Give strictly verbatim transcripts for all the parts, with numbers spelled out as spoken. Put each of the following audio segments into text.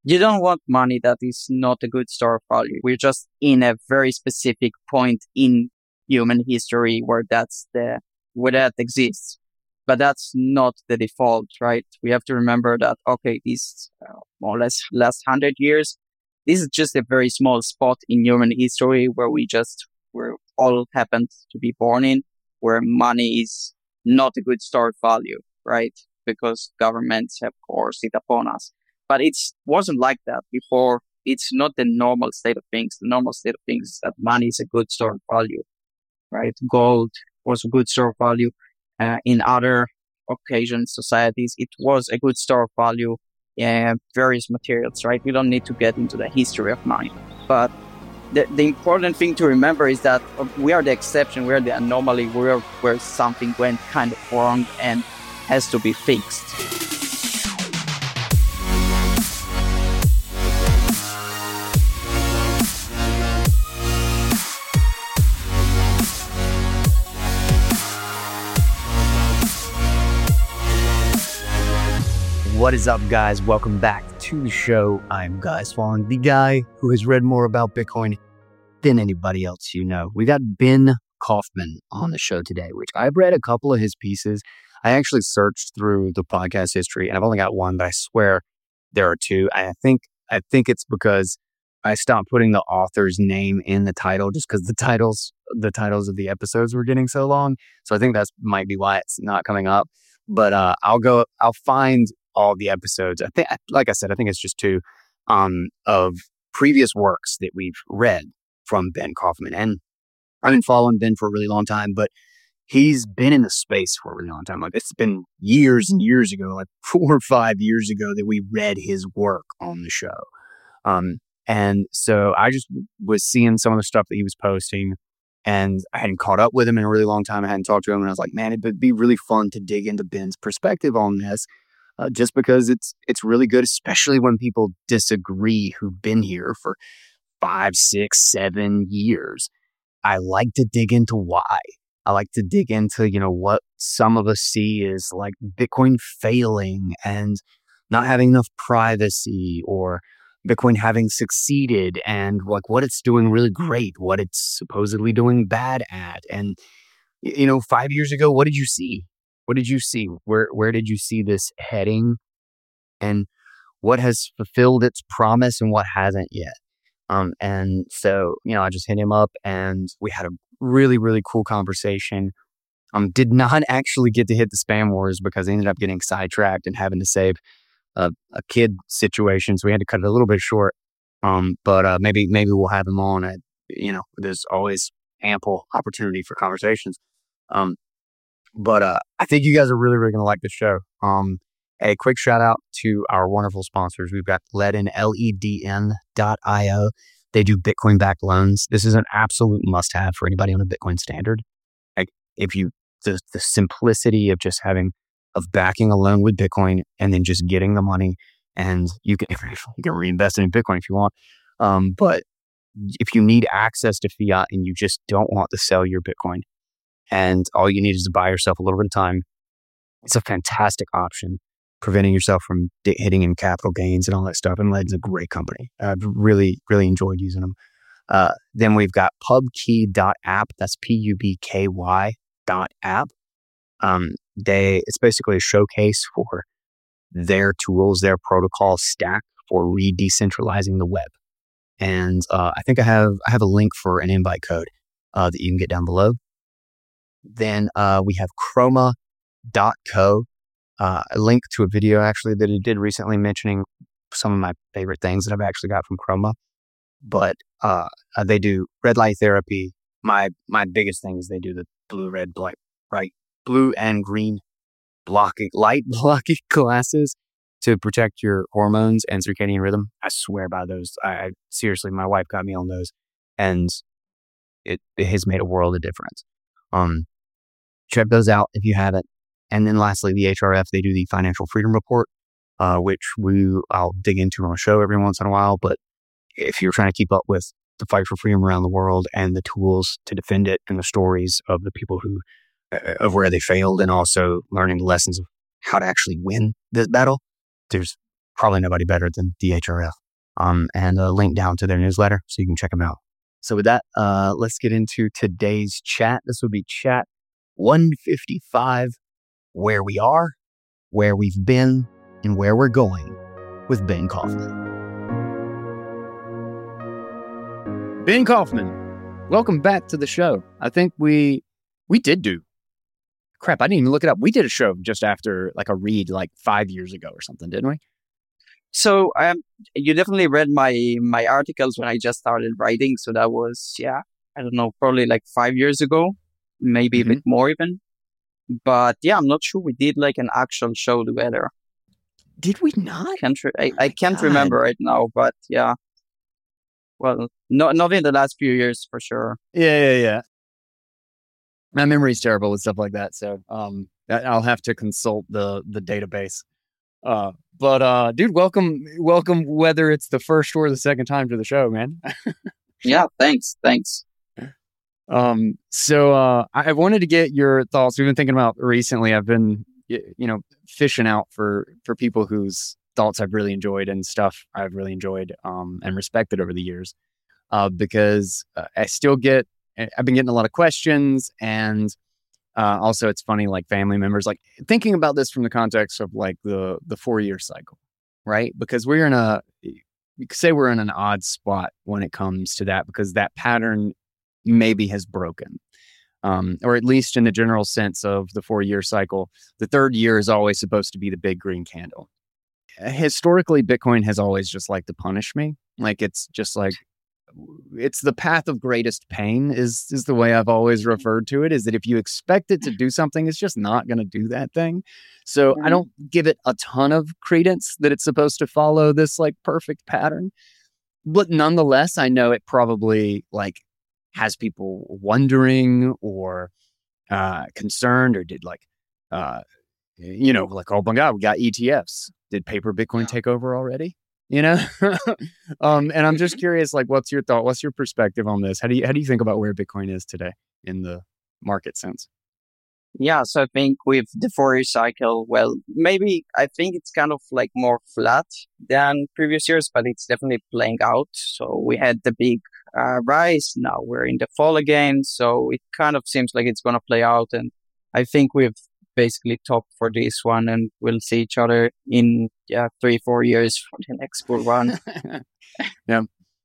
You don't want money that is not a good store of value. We're just in a very specific point in human history where that's the, where that exists. But that's not the default, right? We have to remember that, okay, these uh, more or less last hundred years, this is just a very small spot in human history where we just, where all happened to be born in, where money is not a good store of value, right? Because governments have forced it upon us. But it wasn't like that before. It's not the normal state of things. The normal state of things is that money is a good store of value, right? Gold was a good store of value. Uh, in other occasions, societies, it was a good store of value. Uh, various materials, right? We don't need to get into the history of money. But the, the important thing to remember is that we are the exception. We are the anomaly. We are where something went kind of wrong and has to be fixed. What is up, guys? Welcome back to the show. I'm Guy Swan, the guy who has read more about Bitcoin than anybody else you know. We got Ben Kaufman on the show today, which I've read a couple of his pieces. I actually searched through the podcast history, and I've only got one, but I swear there are two. I think I think it's because I stopped putting the author's name in the title just because the titles the titles of the episodes were getting so long. So I think that might be why it's not coming up. But uh, I'll go. I'll find all the episodes. I think, like I said, I think it's just two um, of previous works that we've read from Ben Kaufman. And I've been following Ben for a really long time, but he's been in the space for a really long time. Like it's been years and years ago, like four or five years ago that we read his work on the show. Um, and so I just was seeing some of the stuff that he was posting, and I hadn't caught up with him in a really long time. I hadn't talked to him, and I was like, man, it'd be really fun to dig into Ben's perspective on this. Uh, just because it's it's really good, especially when people disagree who've been here for five, six, seven years. I like to dig into why. I like to dig into, you know, what some of us see is like Bitcoin failing and not having enough privacy, or Bitcoin having succeeded and like what it's doing really great, what it's supposedly doing bad at. And, you know, five years ago, what did you see? What did you see? Where where did you see this heading? And what has fulfilled its promise and what hasn't yet? Um, and so, you know, I just hit him up and we had a really, really cool conversation. Um, did not actually get to hit the spam wars because I ended up getting sidetracked and having to save a, a kid situation. So we had to cut it a little bit short. Um, but uh, maybe maybe we'll have him on. At, you know, there's always ample opportunity for conversations. Um, But uh, I think you guys are really, really going to like this show. Um, a quick shout out to our wonderful sponsors. We've got Ledn, L E D N dot I O. They do Bitcoin-backed loans. This is an absolute must-have for anybody on a Bitcoin standard. Like if you, the, the simplicity of just having, of backing a loan with Bitcoin and then just getting the money, and you can, you can reinvest it in Bitcoin if you want. Um, but if you need access to fiat and you just don't want to sell your Bitcoin, and all you need is to buy yourself a little bit of time, it's a fantastic option, preventing yourself from d- hitting in capital gains and all that stuff. And Led's a great company. I've really, really enjoyed using them. Uh, then we've got pubkey dot app. That's P U B K Y dot app. Um, they, it's basically a showcase for their tools, their protocol stack for re-decentralizing the web. And uh, I think I have I have a link for an invite code uh, that you can get down below. Then uh, we have chroma dot co, uh, a link to a video actually that I did recently mentioning some of my favorite things that I've actually got from Chroma. But uh, they do red light therapy. My my biggest thing is they do the blue, red, black, right, blue and green blocking, light blocking glasses to protect your hormones and circadian rhythm. I swear by those. I, I seriously, my wife got me on those, and it, it has made a world of difference. Um, check those out if you haven't. And then lastly, the H R F, they do the Financial Freedom Report, uh, which we I'll dig into on a show every once in a while. But if you're trying to keep up with the fight for freedom around the world and the tools to defend it and the stories of the people who, uh, of where they failed, and also learning the lessons of how to actually win this battle, there's Probably nobody better than D H R F. Um, and a link down to their newsletter so you can check them out. So with that, uh, let's get into today's chat. This will be chat one fifty-five, where we are, where we've been, and where we're going with Ben Kaufman. Ben Kaufman, welcome back to the show. I think we we did do crap. I didn't even look it up. We did a show just after like a read like five years ago or something, didn't we? So um, you definitely read my my articles when I just started writing. So that was, yeah, I don't know, probably like five years ago, maybe mm-hmm. a bit more even. But yeah, I'm not sure we did like an actual show together. Did we not? I can't, re- I, I can't remember right now, but yeah. Well, not not in the last few years for sure. Yeah, yeah, yeah. My memory's terrible with stuff like that, so um, I'll have to consult the the database. Uh, but uh, dude, welcome, welcome. Whether it's the first or the second time to the show, man. Yeah, thanks, thanks. Um, so uh, I wanted to get your thoughts. We've been thinking about recently. I've been, you know, fishing out for for people whose thoughts I've really enjoyed and stuff I've really enjoyed um, and respected over the years, uh, because uh, I still get. I've been getting a lot of questions, and uh, also it's funny, like family members, like thinking about this from the context of like the the four year cycle, right? Because we're in a, you could say we're in an odd spot when it comes to that, because that pattern maybe has broken, um, or at least in the general sense of the four year cycle, the third year is always supposed to be the big green candle. Historically, Bitcoin has always just liked to punish me. Like it's just like, it's the path of greatest pain is is the way I've always referred to it, is that if you expect it to do something, it's just not going to do that thing. So mm-hmm. I don't give it a ton of credence that it's supposed to follow this like perfect pattern. But nonetheless, I know it probably like has people wondering or uh, concerned, or did like, uh, you know, like, oh my God, we got E T Fs. Did paper Bitcoin yeah. take over already? You know, um, and I'm just curious, like, what's your thought? What's your perspective on this? How do you how do you think about where Bitcoin is today in the market sense? Yeah, so I think with the four year cycle, well, maybe I think it's kind of like more flat than previous years, but it's definitely playing out. So we had the big uh, rise. Now we're in the fall again. So it kind of seems like it's going to play out. And I think we've basically topped for this one, and we'll see each other in yeah three four years for the next bull run. yeah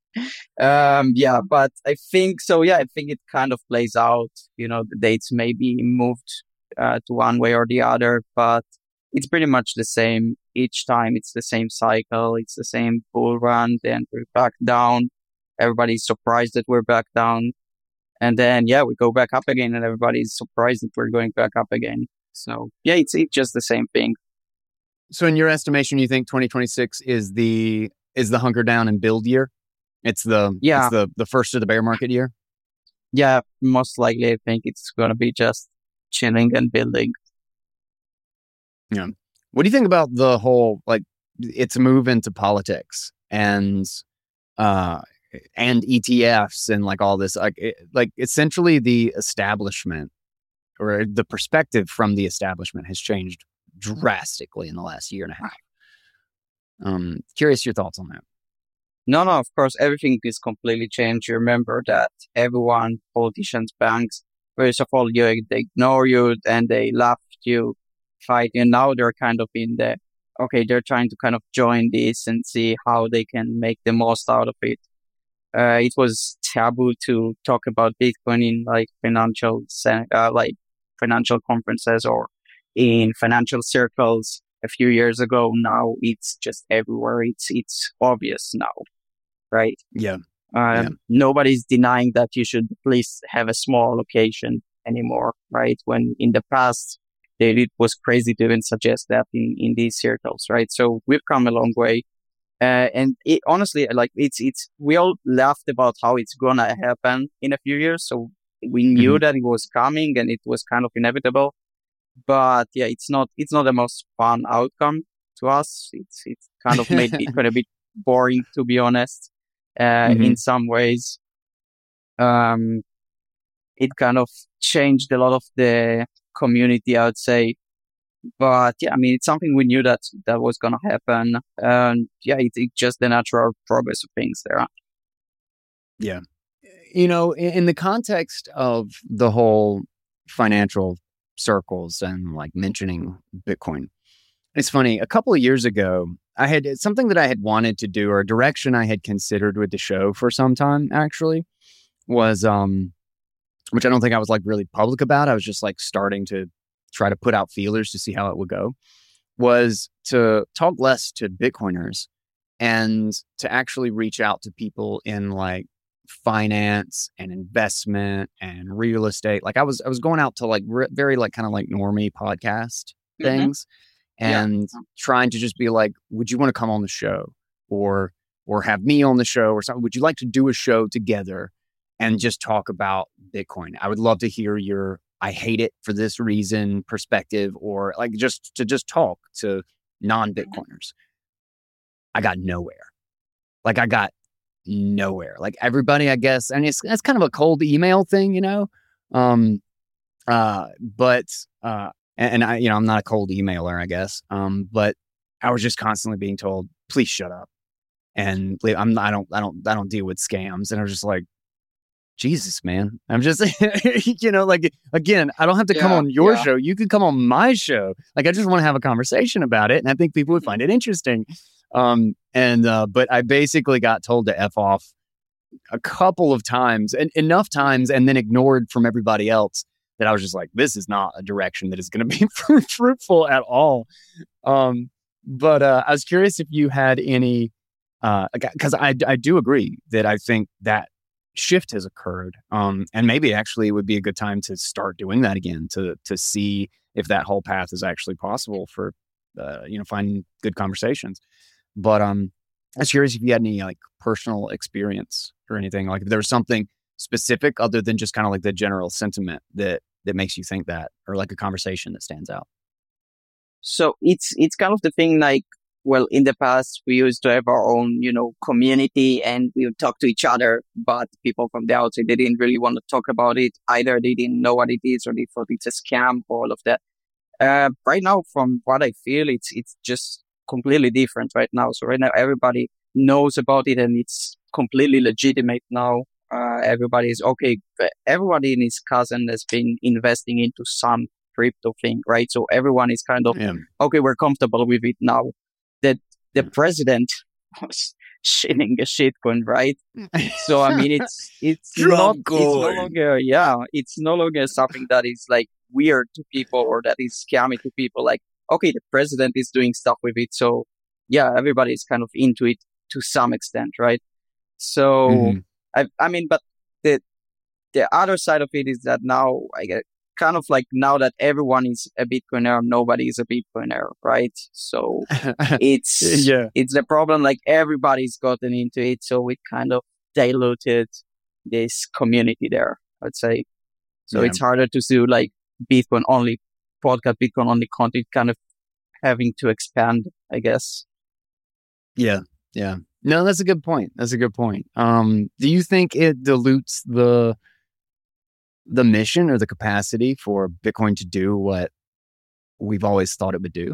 um yeah but I think so yeah I think it kind of plays out. You know, the dates may be moved uh, to one way or the other, but it's pretty much the same each time. It's the same cycle, it's the same bull run, then we're back down, everybody's surprised that we're back down, and then yeah we go back up again, and everybody's surprised that we're going back up again. So yeah, it's it's just the same thing. So in your estimation, you think twenty twenty-six is the is the hunker down and build year? It's the yeah. it's the, the first of the bear market year? Yeah, most likely I think it's gonna be just chilling and building. Yeah. What do you think about the whole like its move into politics and uh and E T Fs and like all this, like it, like essentially the establishment, or the perspective from the establishment, has changed drastically in the last year and a half. Um, curious your thoughts on that. No, no, of course, everything is completely changed. You remember that everyone, politicians, banks, first of all, you, they ignore you and they laugh at you, fight, and now they're kind of in the, okay, they're trying to kind of join this and see how they can make the most out of it. Uh, it was taboo to talk about Bitcoin in like financial, uh, like financial conferences or in financial circles a few years ago. Now it's just everywhere. It's it's obvious now, right? Yeah. Um, yeah. Nobody's denying that you should at least have a small allocation anymore, right? When in the past, they, it was crazy to even suggest that in, in these circles, right? So we've come a long way. Uh, and it, honestly, like it's, it's, we all laughed about how it's gonna happen in a few years. So we knew mm-hmm. that it was coming and it was kind of inevitable, but yeah, it's not, it's not the most fun outcome to us. It's, it's kind of made it quite a bit boring, to be honest, uh, mm-hmm. in some ways. Um, it kind of changed a lot of the community, I would say. But yeah, I mean, it's something we knew that that was going to happen. And yeah, it's it just the natural progress of things there. Yeah. You know, in, in the context of the whole financial circles and like mentioning Bitcoin, it's funny. A couple of years ago, I had something that I had wanted to do, or a direction I had considered with the show for some time, actually, was, um, which I don't think I was like really public about. I was just like starting to try to put out feelers to see how it would go, was to talk less to Bitcoiners and to actually reach out to people in like finance and investment and real estate. Like I was, I was going out to like re- very like kind of like normie podcast Mm-hmm. things Yeah. and trying to just be like, would you want to come on the show or, or have me on the show or something? Would you like to do a show together and just talk about Bitcoin? I would love to hear your, I hate it for this reason perspective, or like just to just talk to non-Bitcoiners. I got nowhere. Like I got nowhere. Like everybody, I guess, and it's that's kind of a cold email thing, you know. Um, uh, but uh, and, and I, you know, I'm not a cold emailer, I guess. Um, but I was just constantly being told, "Please shut up," and I'm I don't I don't I don't deal with scams, and I was just like, Jesus, man. I'm just, you know, like, again, I don't have to come Yeah. on your Yeah. show. You could come on my show. Like, I just want to have a conversation about it. And I think people would find it interesting. Um, and, uh, but I basically got told to F off a couple of times, and enough times, and then ignored from everybody else that I was just like, this is not a direction that is going to be fruitful at all. Um, but uh, I was curious if you had any, uh, because I, I do agree that I think that shift has occurred, um, and maybe actually it would be a good time to start doing that again to to see if that whole path is actually possible for uh, you know finding good conversations. But um, I was curious if you had any like personal experience or anything, like if there was something specific other than just kind of like the general sentiment that that makes you think that, or like a conversation that stands out. So it's it's kind of the thing like, well, in the past, we used to have our own, you know, community and we would talk to each other, but people from the outside, they didn't really want to talk about it. Either they didn't know what it is or they thought it's a scam, all of that. Uh, right now, from what I feel, it's, it's just completely different right now. So right now, everybody knows about it and it's completely legitimate now. Uh, everybody is okay. Everybody and his cousin has been investing into some crypto thing, right? So everyone is kind of, Yeah. okay, we're comfortable with it now. That the president was shitting a shitcoin, right? So I mean, it's it's not it's no longer yeah, it's no longer something that is like weird to people or that is scammy to people. Like, okay, the president is doing stuff with it, so yeah, everybody is kind of into it to some extent, right? So Mm-hmm. I I mean, but the the other side of it is that now I get kind of like now that everyone is a Bitcoiner, nobody is a Bitcoiner, right? So it's yeah. it's the problem. Like everybody's gotten into it, so it kind of diluted this community there, I'd say. So Yeah. it's harder to do like Bitcoin only podcast, Bitcoin only content, kind of having to expand, I guess. Yeah. Yeah. No, that's a good point. That's a good point. Um, do you think it dilutes the the mission or the capacity for Bitcoin to do what we've always thought it would do?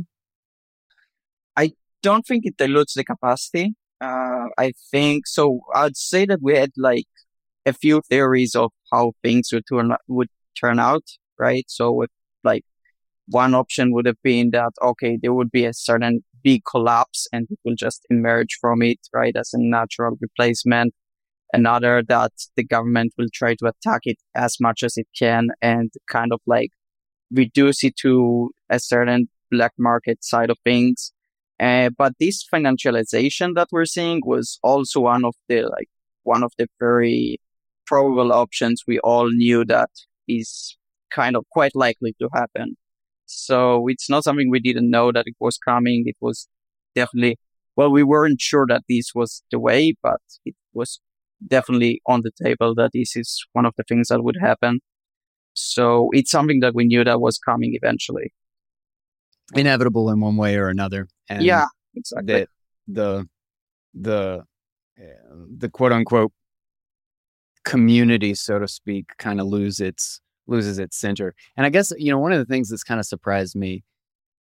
I don't think it dilutes the capacity. Uh, I think so. I'd say that we had like a few theories of how things would turn would turn out, right? So, with like one option would have been that okay, there would be a certain big collapse and it will just emerge from it, right, as a natural replacement. Another that the government will try to attack it as much as it can and kind of like reduce it to a certain black market side of things. Uh, but this financialization that we're seeing was also one of the like one of the very probable options we all knew that is kind of quite likely to happen. So it's not something we didn't know that it was coming. It was definitely, well, we weren't sure that this was the way, but it was definitely on the table that this is one of the things that would happen. So it's something that we knew that was coming eventually. Inevitable in one way or another. And yeah, exactly. That the the uh, the quote unquote community, so to speak, kind of lose its loses its center. And I guess, you know, one of the things that's kind of surprised me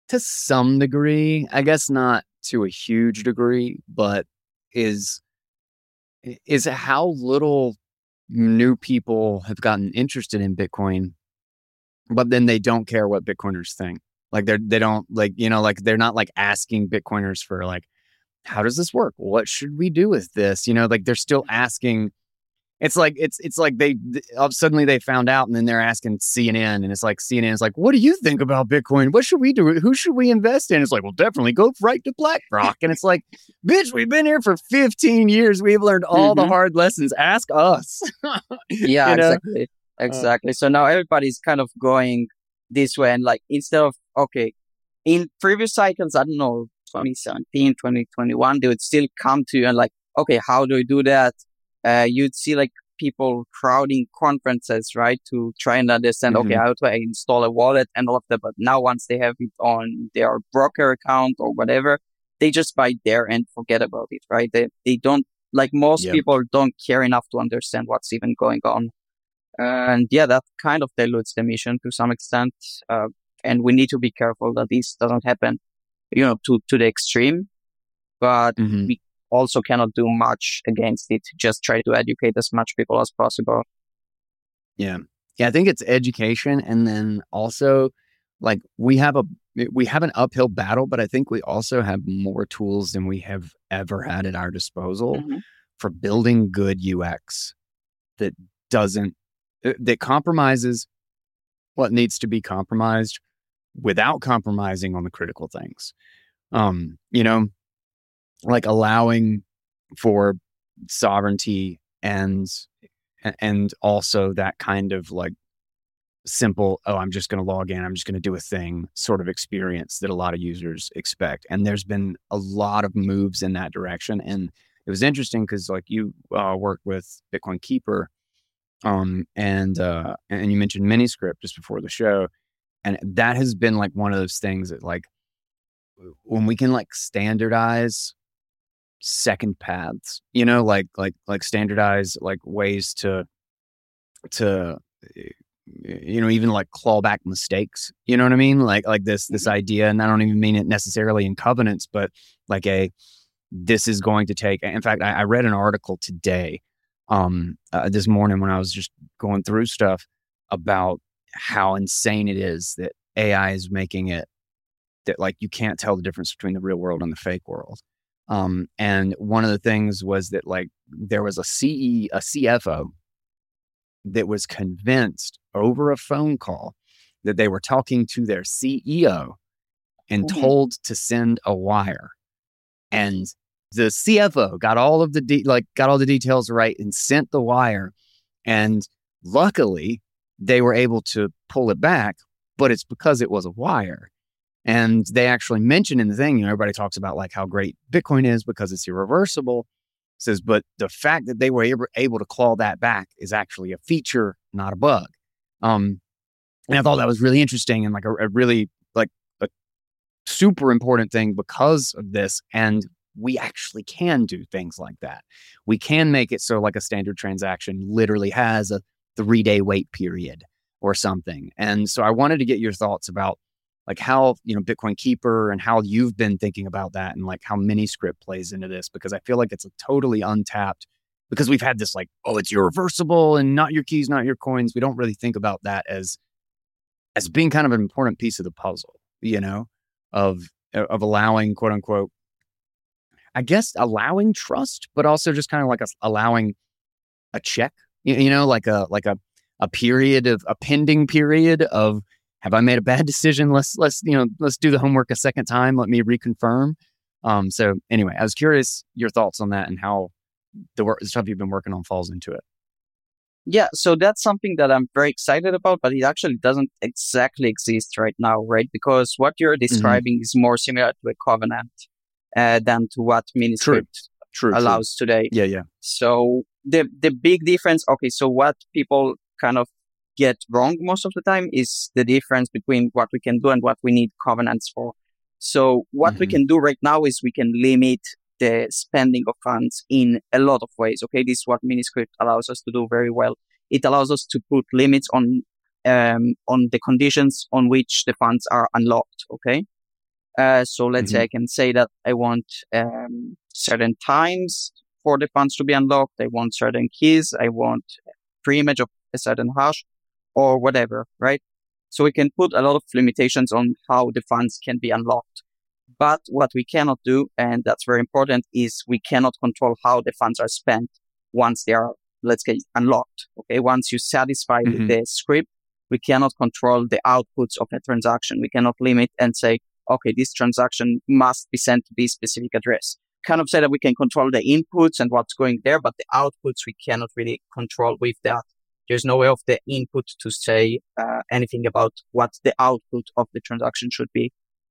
to some degree, I guess not to a huge degree, but is is how little new people have gotten interested in Bitcoin, but then they don't care what Bitcoiners think. Like they're they don't like, you know, like they're not like asking Bitcoiners for like, how does this work? What should we do with this? You know, like they're still asking. It's like it's it's like they uh, suddenly they found out, and then they're asking C N N, and it's like C N N is like, what do you think about Bitcoin? What should we do? Who should we invest in? It's like, well, definitely go right to BlackRock. And it's like, bitch, we've been here for fifteen years. We've learned all mm-hmm. the hard lessons. Ask us. Yeah, you know? exactly, exactly. Uh, so now everybody's kind of going this way, and like instead of okay, in previous cycles, I don't know, twenty seventeen, twenty twenty-one, they would still come to you and like, okay, how do we do that? Uh, you'd see like people crowding conferences, right, to try and understand, mm-hmm. okay, how do I install a wallet and all of that. But now once they have it on their broker account or whatever, they just buy there and forget about it, right? They they don't, like most yep. people don't care enough to understand what's even going on. And yeah, that kind of dilutes the mission to some extent. Uh, and we need to be careful that this doesn't happen, you know, to, to the extreme. But mm-hmm. we also cannot do much against it. Just try to educate as much people as possible. Yeah. Yeah. I think it's education. And then also like we have a, we have an uphill battle, but I think we also have more tools than we have ever had at our disposal mm-hmm. for building good U X that doesn't, that compromises what needs to be compromised without compromising on the critical things. Um, you know, like allowing for sovereignty and and also that kind of like simple, oh, I'm just going to log in, I'm just going to do a thing sort of experience that a lot of users expect. And there's been a lot of moves in that direction. And it was interesting because like you uh, work with Bitcoin Keeper um, and uh, and you mentioned Miniscript just before the show. And that has been like one of those things that like when we can like standardize second paths, you know, like like like standardize like ways to to you know, even like claw back mistakes, you know what I mean, like like this this idea. And I don't even mean it necessarily in covenants, but like a this is going to take, in fact, I, I read an article today um uh, this morning when I was just going through stuff about how insane it is that A I is making it that like you can't tell the difference between the real world and the fake world. Um, and one of the things was that like there was a C E, a C F O that was convinced over a phone call that they were talking to their C E O and mm-hmm. told to send a wire. And the C F O got all of the de- like got all the details right and sent the wire. And luckily they were able to pull it back, but it's because it was a wire. And they actually mentioned in the thing, you know, everybody talks about like how great Bitcoin is because it's irreversible. It says, but the fact that they were able, able to claw that back is actually a feature, not a bug. Um, and I thought that was really interesting and like a, a really like a super important thing because of this. And we actually can do things like that. We can make it so like a standard transaction literally has a three day wait period or something. And so I wanted to get your thoughts about like how, you know, Bitcoin Keeper and how you've been thinking about that and like how Miniscript plays into this, because I feel like it's a totally untapped, because we've had this like, oh, it's irreversible and not your keys, not your coins. We don't really think about that as, as being kind of an important piece of the puzzle, you know, of, of allowing quote unquote, I guess, allowing trust, but also just kind of like a, allowing a check, you, you know, like a, like a, a period of a pending period of, have I made a bad decision? Let's, let's, you know, let's do the homework a second time. Let me reconfirm. Um, so anyway, I was curious your thoughts on that and how the work, the stuff you've been working on falls into it. Yeah. So that's something that I'm very excited about, but it actually doesn't exactly exist right now, right? Because what you're describing mm-hmm. is more similar to a covenant uh, than to what Miniscript true. True, allows true. today. Yeah. Yeah. So the, the big difference, okay. So what people kind of get wrong most of the time is the difference between what we can do and what we need covenants for. So what mm-hmm. we can do right now is we can limit the spending of funds in a lot of ways. Okay, this is what Miniscript allows us to do very well. It allows us to put limits on um, on the conditions on which the funds are unlocked. Okay, Uh, so let's Mhm. say I can say that I want um, certain times for the funds to be unlocked. I want certain keys. I want pre-image of a certain hash or whatever, right? So we can put a lot of limitations on how the funds can be unlocked. But what we cannot do, and that's very important, is we cannot control how the funds are spent once they are, let's say, unlocked. Okay. Once you satisfy Mhm. the script, we cannot control the outputs of a transaction. We cannot limit and say, okay, this transaction must be sent to this specific address. Kind of say that we can control the inputs and what's going there, but the outputs we cannot really control with that. There's no way of the input to say uh, anything about what the output of the transaction should be.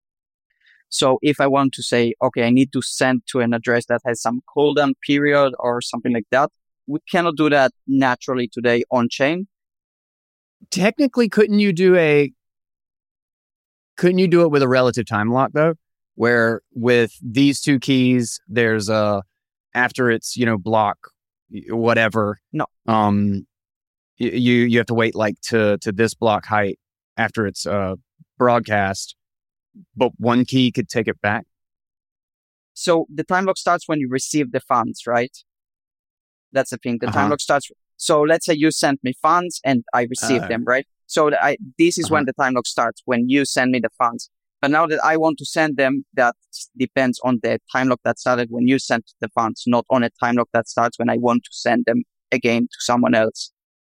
So if I want to say, okay, I need to send to an address that has some cooldown period or something like that, we cannot do that naturally today on chain. Technically, couldn't you do a couldn't you do it with a relative time lock though, where with these two keys, there's a after it's you know block whatever. No. Um, you you have to wait like to to this block height after it's uh broadcast, but one key could take it back. So the time lock starts when you receive the funds, right? That's the thing. The Uh-huh. time lock starts. So let's say you sent me funds and I received Uh, them, right? So the, I, this is Uh-huh. when the time lock starts, when you send me the funds. But now that I want to send them, that depends on the time lock that started when you sent the funds, not on a time lock that starts when I want to send them again to someone else.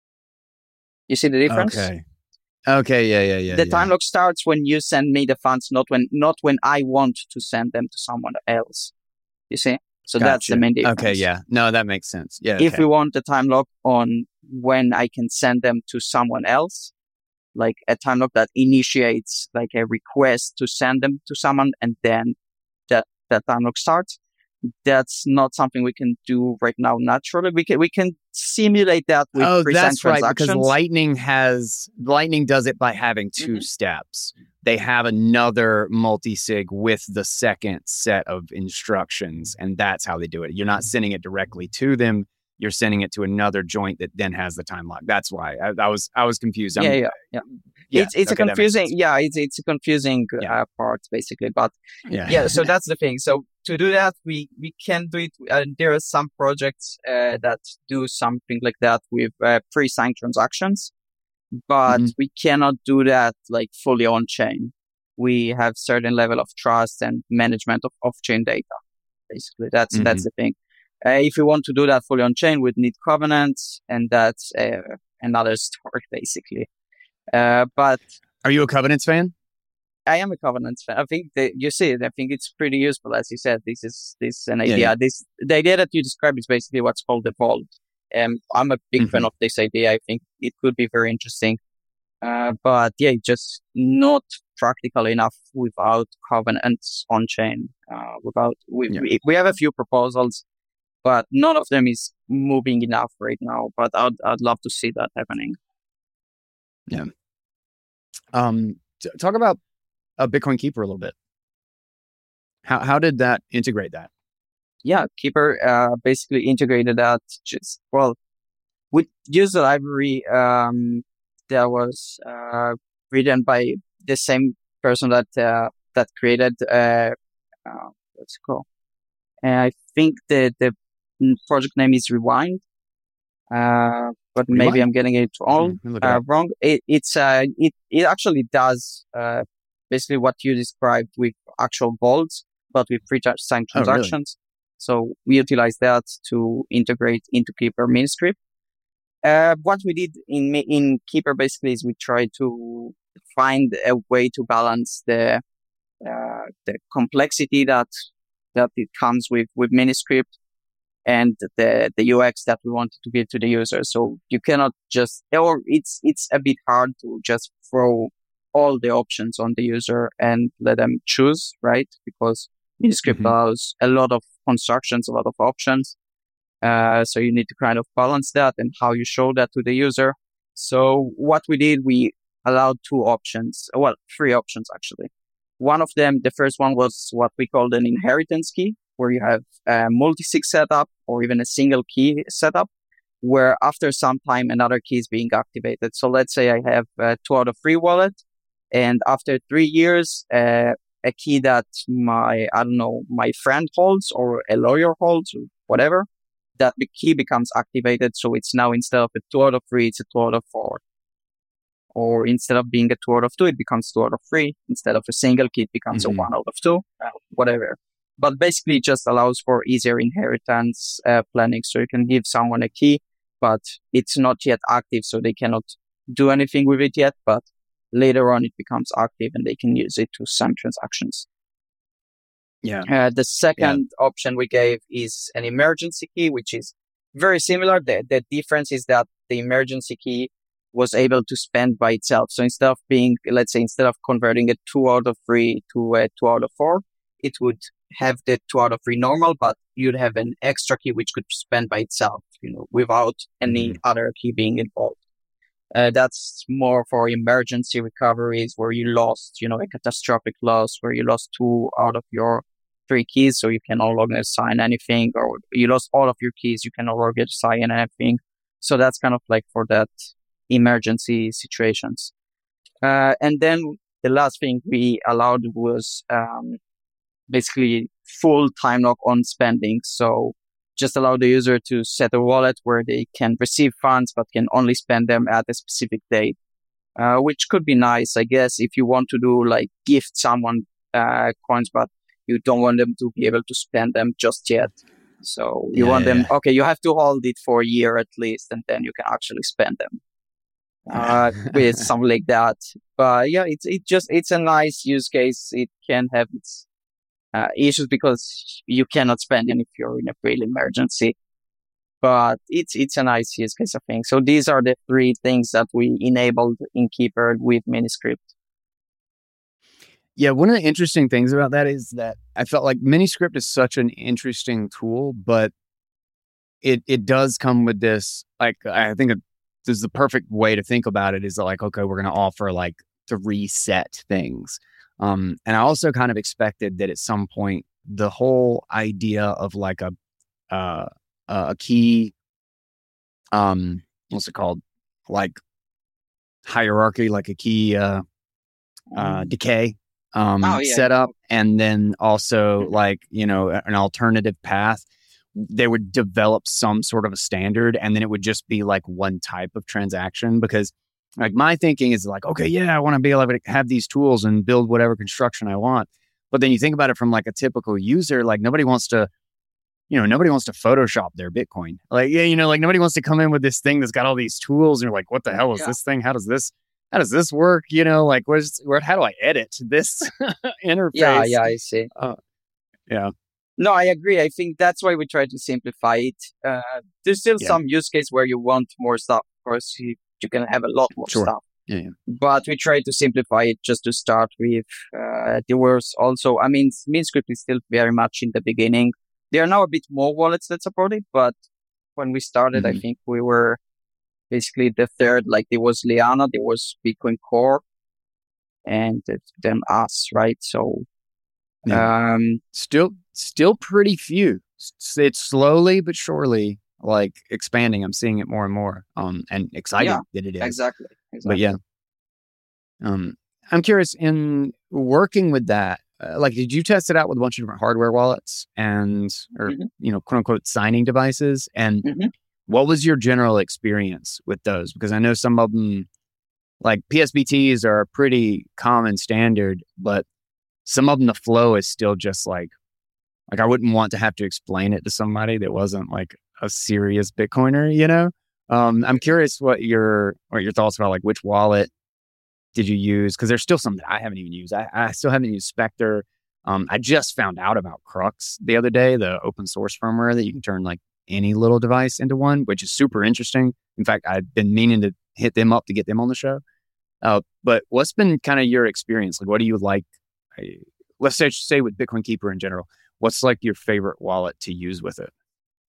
You see the difference? Okay. Okay. Yeah. Yeah. Yeah. The yeah. time lock starts when you send me the funds, not when not when I want to send them to someone else. You see? So that's the Gotcha. main difference. Okay. Yeah. No, that makes sense. Yeah. If okay. we want the time lock on when I can send them to someone else, like a time lock that initiates like a request to send them to someone and then that, that time lock starts, that's not something we can do right now naturally. We can we can simulate that with Oh, pre-signed that's right. Because transactions. Lightning has Lightning does it by having two Mhm. steps. They have another multi-sig with the second set of instructions, and that's how they do it. You're not sending it directly to them. You're sending it to another joint that then has the time lock. That's why I, I was I was confused. Yeah, I'm- yeah, yeah. yeah. It's it's okay, a that makes confusing sense. yeah, it's it's a confusing Yeah. uh, part basically, but Yeah. yeah, so that's the thing. So to do that, we, we can do it. Uh, there are some projects uh, that do something like that with uh, pre-signed transactions, but Mhm. we cannot do that like fully on chain. We have certain level of trust and management of off-chain data. Basically, that's Mhm. that's the thing. Uh, if you want to do that fully on chain, we'd need covenants, and that's uh, another story basically. Uh, but Are you a Covenants fan? I am a Covenants fan. I think that you see it. I think it's pretty useful, as you said. This is this is an Yeah, idea. yeah. This the idea that you described is basically what's called the vault. Um, I'm a big fan Mhm. of this idea. I think it could be very interesting. Uh, but yeah, it's just not practical enough without covenants on chain. Uh, without we, Yeah. we we have a few proposals, but none of them is moving enough right now. But I'd I'd love to see that happening. Um, t- talk about a Bitcoin Keeper a little bit. How how did that integrate that? Yeah, Keeper uh, basically integrated that just, well, we used a library um, that was uh, written by the same person that uh, that created, uh, uh, what's it called? And I think the, the project name is Rewind, uh, but maybe Rewind? I'm getting it wrong. Mm, let me look it Uh, up. wrong. It, it's uh, it it actually does uh, basically what you described with actual vaults, but with pre-signed Oh, really? transactions. So we utilize that to integrate into Keeper Miniscript. Uh, what we did in in Keeper basically is we tried to find a way to balance the uh, the complexity that that it comes with with Miniscript and the the U X that we wanted to give to the user. So you cannot just, or it's it's a bit hard to just throw all the options on the user and let them choose, right? Because Miniscript Mhm. allows a lot of constructions, a lot of options. Uh, so you need to kind of balance that and how you show that to the user. So what we did, we allowed two options, well, three options actually. One of them, the first one was what we called an inheritance key, where you have a multi-sig setup or even a single key setup, where after some time another key is being activated. So let's say I have a two out of three wallet, and after three years, uh, a key that my, I don't know, my friend holds or a lawyer holds or whatever, that the key becomes activated. So it's now instead of a two out of three, it's a two out of four. Or instead of being a two out of two, it becomes two out of three. Instead of a single key, it becomes mm-hmm. a one out of two, uh, whatever. But basically it just allows for easier inheritance uh, planning. So you can give someone a key, but it's not yet active. So they cannot do anything with it yet, but later on it becomes active and they can use it to sign transactions. Yeah. Uh, the second yeah. option we gave is an emergency key, which is very similar. The, the difference is that the emergency key was able to spend by itself. So instead of being, let's say, instead of converting a two out of three to a two out of four, it would have the two out of three normal, but you'd have an extra key which could spend by itself, you know, without any mm-hmm. other key being involved. Uh, that's more for emergency recoveries where you lost, you know, a catastrophic loss where you lost two out of your three keys, so you can no longer sign anything, or you lost all of your keys, you can no longer sign anything. So that's kind of like for that emergency situations. Uh, and then the last thing we allowed was um, basically full time lock on spending. So just allow the user to set a wallet where they can receive funds, but can only spend them at a specific date, uh, which could be nice, I guess, if you want to do like gift someone uh, coins, but you don't want them to be able to spend them just yet. So you yeah, want them, yeah. okay, you have to hold it for a year at least, and then you can actually spend them. Uh, with something like that. But yeah, it's, it just, it's a nice use case. It can have its uh, issues because you cannot spend it if you're in a real emergency. But it's, it's a nice use case, I think. So these are the three things that we enabled in Keeper with Miniscript. Yeah, one of the interesting things about that is that I felt like Miniscript is such an interesting tool, but it, it does come with this, like, I think a this is the perfect way to think about it is like, okay, we're going to offer like three set things. Um, and I also kind of expected that at some point, the whole idea of like a, uh, a key, um, what's it called? Like hierarchy, like a key, uh, uh, decay, um, oh, yeah. setup. And then also like, you know, an alternative path. They would develop some sort of a standard, and then it would just be like one type of transaction. Because like my thinking is like, okay, yeah, I want to be able to have these tools and build whatever construction I want. But then you think about it from like a typical user, like nobody wants to, you know, nobody wants to Photoshop their Bitcoin. Like, yeah, you know, like nobody wants to come in with this thing that's got all these tools, and you're like, what the hell is yeah. this thing? How does this, how does this work? You know, like where's, where, how do I edit this interface? Yeah, yeah, I see. Uh, yeah. No, I agree. I think that's why we try to simplify it. Uh, there's still yeah. some use case where you want more stuff. Of course, you, you can have a lot more sure. stuff. Yeah, yeah. But we try to simplify it just to start with. Uh, there was also, I mean, Miniscript is still very much in the beginning. There are now a bit more wallets that support it, but when we started, mm-hmm. I think we were basically the third. Like there was Liana, there was Bitcoin Core, and then us, right? So, yeah. um, still, still pretty few. It's slowly but surely like expanding. I'm seeing it more and more. Um, and excited yeah, that it is. Exactly. exactly. But yeah, um, I'm curious in working with that. Uh, like, did you test it out with a bunch of different hardware wallets and, or, mm-hmm. you know, quote unquote signing devices? And mm-hmm. what was your general experience with those? Because I know some of them, like P S B Ts are a pretty common standard, but some of them, the flow is still just like, like I wouldn't want to have to explain it to somebody that wasn't like a serious Bitcoiner, you know? Um, I'm curious what your, what your thoughts about like which wallet did you use? Because there's still some that I haven't even used. I, I still haven't used Spectre. Um, I just found out about Crux the other day, the open source firmware that you can turn like any little device into one, which is super interesting. In fact, I've been meaning to hit them up to get them on the show. Uh, but what's been kind of your experience? Like, what do you like? I, let's say, say with Bitcoin Keeper in general, what's like your favorite wallet to use with it?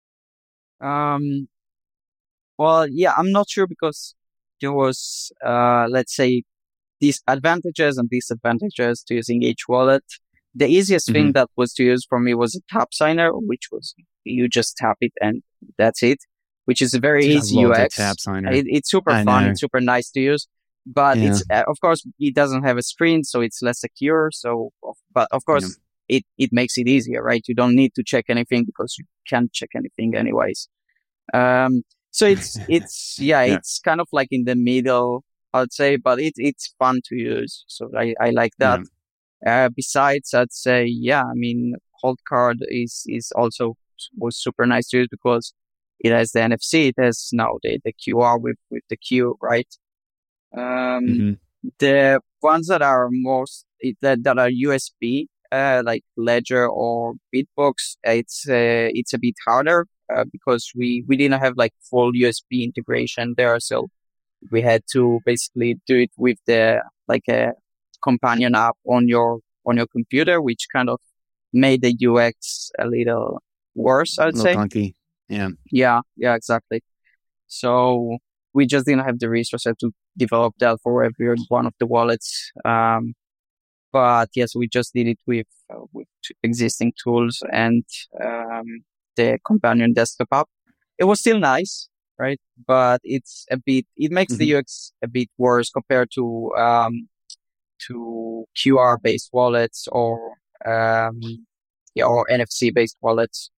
Um, well, yeah, I'm not sure because there was, uh, let's say, these advantages and disadvantages to using each wallet. The easiest mm-hmm. thing that was to use for me was a tap signer, which was you just tap it and that's it, which is a very Dude, easy I love U X. Tap signer. It, it's super I fun. know. It's super nice to use. but Yeah. it's, uh, of course, it doesn't have a screen, so it's less secure. So, but of course, it, it makes it easier, right? You don't need to check anything because you can't check anything anyways. Um, so it's, it's, yeah, Yeah. it's kind of like in the middle, I'd say, but it, it's fun to use. So I, I like that. Uh, besides, I'd say, yeah, I mean, Coldcard is, is also was super nice to use because it has the N F C, it has now the, the Q R with, with the Q, right? Um, Mm-hmm. the ones that are most, that, that are U S B, uh, like Ledger or Bitbox, it's, uh, it's a bit harder, uh, because we, we didn't have like full U S B integration there. So we had to basically do it with the, like a companion app on your, on your computer, which kind of made the U X a little worse, I'd a little say. clunky. Yeah. Yeah. Yeah, exactly. So we just didn't have the resources to develop that for every one of the wallets. Um, but yes, we just did it with, uh, with existing tools and, um, the companion desktop app. It was still nice, right? But it's a bit, it makes Mm-hmm. the U X a bit worse compared to, um, to Q R based wallets or, um, yeah, or N F C based wallets.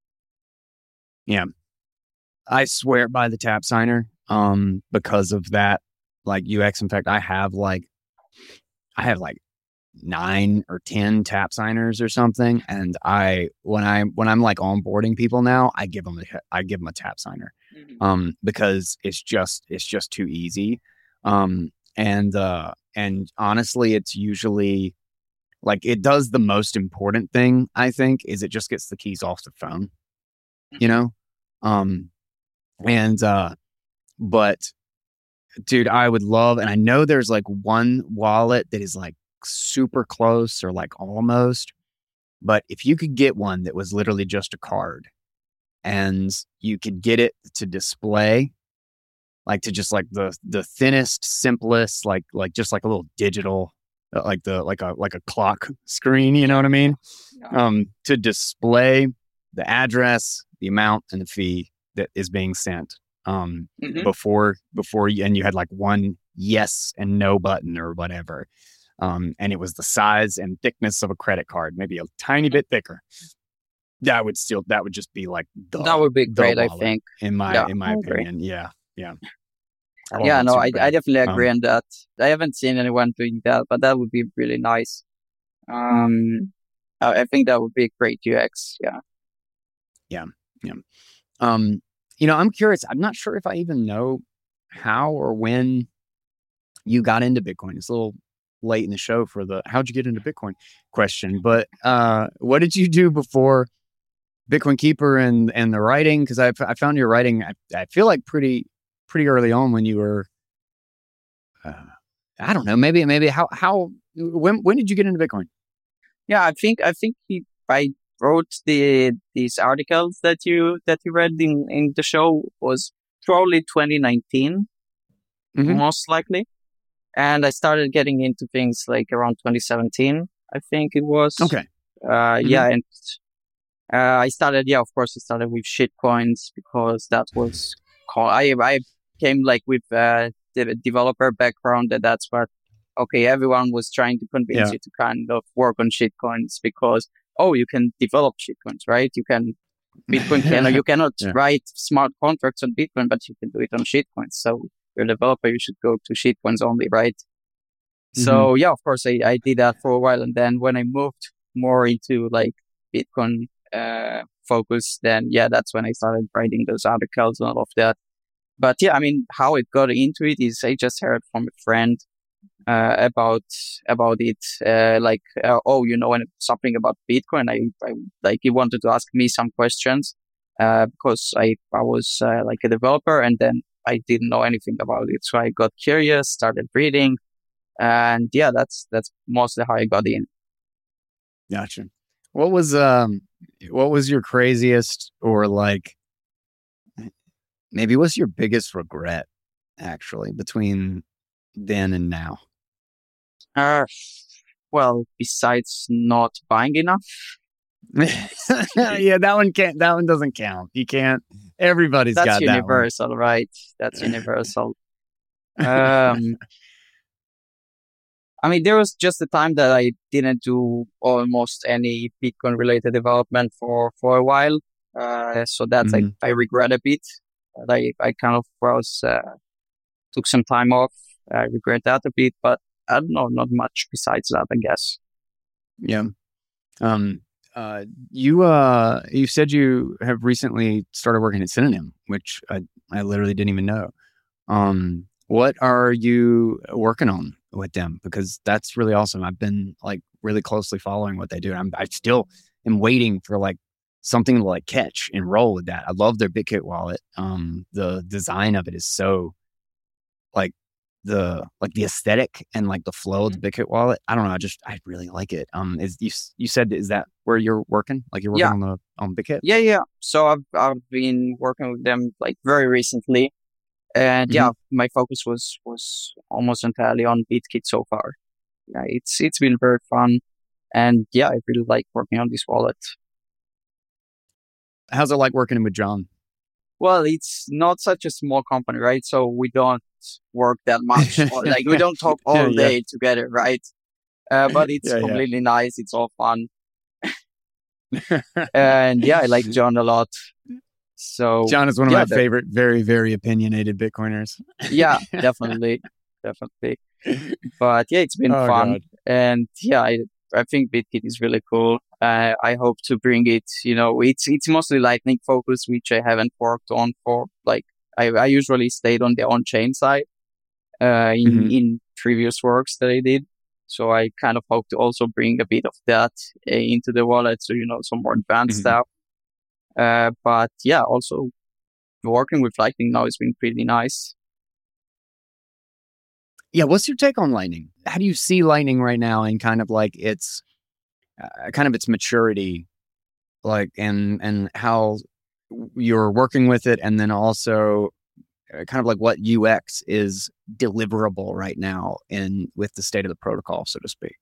Yeah. I swear by the tap signer, um, because of that, like U X. In fact, I have like, I have like nine or ten tap signers or something. And I, when I, when I'm like onboarding people now, I give them, a, I give them a tap signer, Mm-hmm. um, because it's just, it's just too easy. Um, and, uh, and honestly, it's usually like, it does the most important thing, I think, is it just gets the keys off the phone, you know? Um, and, uh, but dude, I would love, and I know there's like one wallet that is like super close or like almost, but if you could get one that was literally just a card and you could get it to display, like to just like the, the thinnest, simplest, like, like just like a little digital, uh, like the, like a, like a clock screen, you know what I mean? Yeah. Um, to display the address, the amount and the fee that is being sent. Um, Mm-hmm. before, before you, and you had like one yes and no button or whatever. Um, and it was the size and thickness of a credit card, maybe a tiny bit thicker. That would still, that would just be like, the, That would be the great, I wallet, think. in my, Yeah, in my I agree. opinion. Yeah. Yeah. I love Yeah, that no, super I, I bad. definitely agree Um, on that. I haven't seen anyone doing that, but that would be really nice. Um, I I think that would be a great U X. Yeah. Yeah. Yeah. Um, you know, I'm curious. I'm not sure if I even know how or when you got into Bitcoin. It's a little late in the show for the how'd you get into Bitcoin question, but uh, what did you do before Bitcoin Keeper and and the writing? Because I I found your writing. I, I feel like pretty pretty early on when you were. Uh, I don't know. Maybe maybe how how when when did you get into Bitcoin? Yeah, I think I think he I wrote the these articles that you that you read in, in the show was probably twenty nineteen, Mhm. most likely. And I started getting into things like around twenty seventeen, I think it was. Okay. Uh, yeah, and uh, I started, yeah, of course, I started with shitcoins because that was called. I I came like with uh, the developer background, that that's what. Okay, everyone was trying to convince Yeah. you to kind of work on shitcoins because oh, you can develop shitcoins, right? You can Bitcoin can you cannot Yeah. write smart contracts on Bitcoin, but you can do it on shitcoins. So you're a developer, you should go to shitcoins only, right? So yeah, of course, I, I did that for a while. And then when I moved more into like Bitcoin uh, focus, then yeah, that's when I started writing those articles and all of that. But yeah, I mean, how it got into it is I just heard from a friend uh, about about it, uh, like uh, oh, you know, something about Bitcoin. I, I like he wanted to ask me some questions uh, because I I was uh, like a developer, and then I didn't know anything about it, so I got curious, started reading. And yeah, that's that's mostly how I got in. Gotcha. What was um what was your craziest or like maybe what's your biggest regret actually between then and now? Uh, well, besides not buying enough. Yeah, that one can't that one doesn't count. You can't everybody's That's got universal, that one. right? That's universal. Um I mean, there was just a time that I didn't do almost any Bitcoin related development for, for a while. Uh, so that's, mm-hmm. I, I regret a bit. I, I kind of was, uh, took some time off. I regret that a bit, but I don't know, not much besides that, I guess. Yeah. Um, uh, you, uh, you said you have recently started working at Synonym, which I, I literally didn't even know. Um, what are you working on with them? Because that's really awesome. I've been like really closely following what they do. I'm, I still am waiting for like something to like catch and roll with that. I love their BitKit wallet. Um, the design of it is so like the, like the aesthetic and like the flow of the BitKit wallet. I don't know. I just, I really like it. Um, is you, you said, is that where you're working? Like you're working yeah. on the, on BitKit? Yeah. Yeah. So I've, I've been working with them like very recently. And mm-hmm. yeah, my focus was, was almost entirely on BitKit so far. Yeah, it's, it's been very fun. And yeah, I really like working on this wallet. How's it like working with John? Well, it's not such a small company, right? So we don't work that much. Or, like we don't talk all yeah, day yeah. together, right? Uh, but it's yeah, completely yeah. nice. It's all fun. And yeah, I like John a lot. So John is one of yeah, my the, favorite, very, very opinionated Bitcoiners. Yeah, definitely. Definitely. But yeah, it's been oh, fun. God. And yeah, I, I think BitKit is really cool. Uh, I hope to bring it, you know, it's, it's mostly Lightning focused, which I haven't worked on for like, I, I usually stayed on the on-chain side, uh, in, mm-hmm. in previous works that I did. So I kind of hope to also bring a bit of that uh, into the wallet. So, you know, some more advanced mm-hmm. stuff. Uh, but yeah, also working with Lightning now has been pretty nice. Yeah. What's your take on Lightning? How do you see Lightning right now and kind of like its, uh, kind of its maturity, like, and, and how you're working with it. And then also kind of like what U X is deliverable right now in with the state of the protocol, so to speak.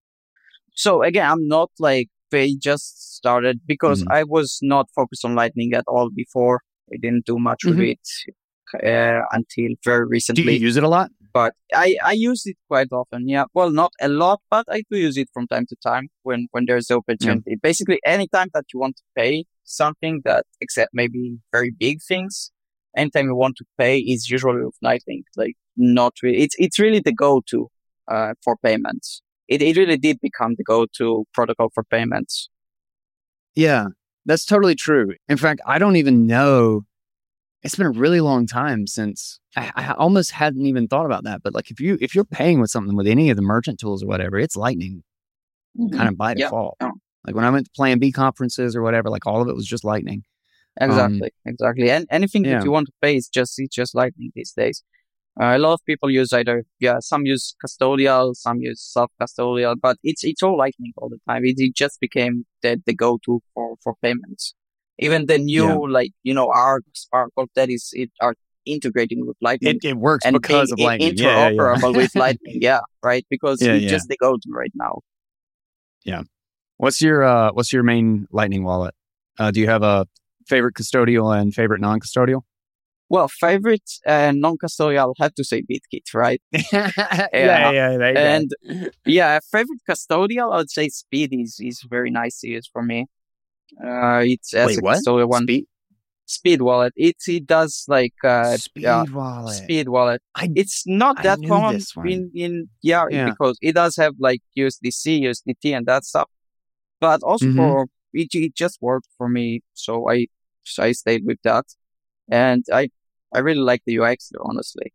So again, I'm not like, they just started because mm-hmm. I was not focused on Lightning at all before. I didn't do much mm-hmm. with it uh, until very recently. Do you use it a lot? But I, I use it quite often. Yeah. Well, not a lot, but I do use it from time to time when, when there's the opportunity. Yeah. Basically, anytime that you want to pay something that, except maybe very big things, anytime you want to pay is usually with Lightning. Like not really, it's, it's really the go-to, uh, for payments. It, it really did become the go-to protocol for payments. Yeah, that's totally true. In fact, I don't even know. It's been a really long time since I, I almost hadn't even thought about that. But like, if you if you're paying with something with any of the merchant tools or whatever, it's Lightning, mm-hmm. kind of by default. Yeah. Like when I went to Plan B conferences or whatever, like all of it was just Lightning. Exactly, um, exactly. And anything yeah. that you want to pay is just it's just Lightning these days. Uh, a lot of people use either, yeah, some use custodial, some use self-custodial, but it's it's all Lightning all the time. It, it just became the, the go-to for, for payments. Even the new, yeah. like, you know, Arc, Sparkle, that is, it are integrating with Lightning. It, it works and because of Lightning. Interoperable yeah, yeah. with Lightning, yeah, right? Because yeah, it's yeah. just the go-to right now. Yeah. What's your, uh, what's your main Lightning wallet? Uh, do you have a favorite custodial and favorite non-custodial? Well, favorite uh, non-custodial, I'll have to say BitKit, right? yeah, yeah, yeah. There you and go. yeah, favorite custodial, I would say Speed is, is very nice to use for me. Uh, it's as Wait, a what? custodial one. Speed? Speed wallet. It it does like uh, Speed yeah, wallet. Speed wallet. I, it's not I that knew common this one. in in yeah, yeah because it does have like U S D C, U S D T, and that stuff. But also mm-hmm. for it, it just worked for me, so I so I stayed with that, and I I really like the U X there, honestly.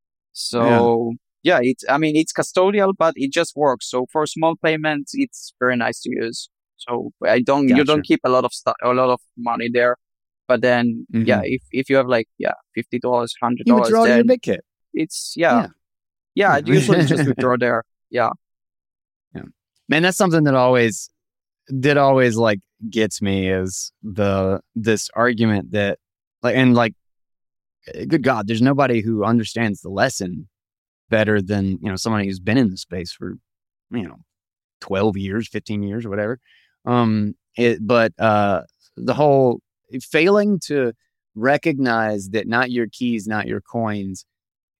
So yeah, yeah it's I mean it's custodial, but it just works. So for small payments, it's very nice to use. So I don't, gotcha. You don't keep a lot of stuff, a lot of money there. But then, mm-hmm. yeah, if, if you have like, yeah, fifty dollars, one hundred dollars, you withdraw then your BitKit. It's, yeah. Yeah, yeah I usually just withdraw there. Yeah. Yeah. Man, that's something that always, that always like gets me is the, this argument that like, and like, good God, there's nobody who understands the lesson better than, you know, somebody who's been in the space for, you know, twelve years, fifteen years or whatever. Um, it, but, uh, the whole failing to recognize that not your keys, not your coins,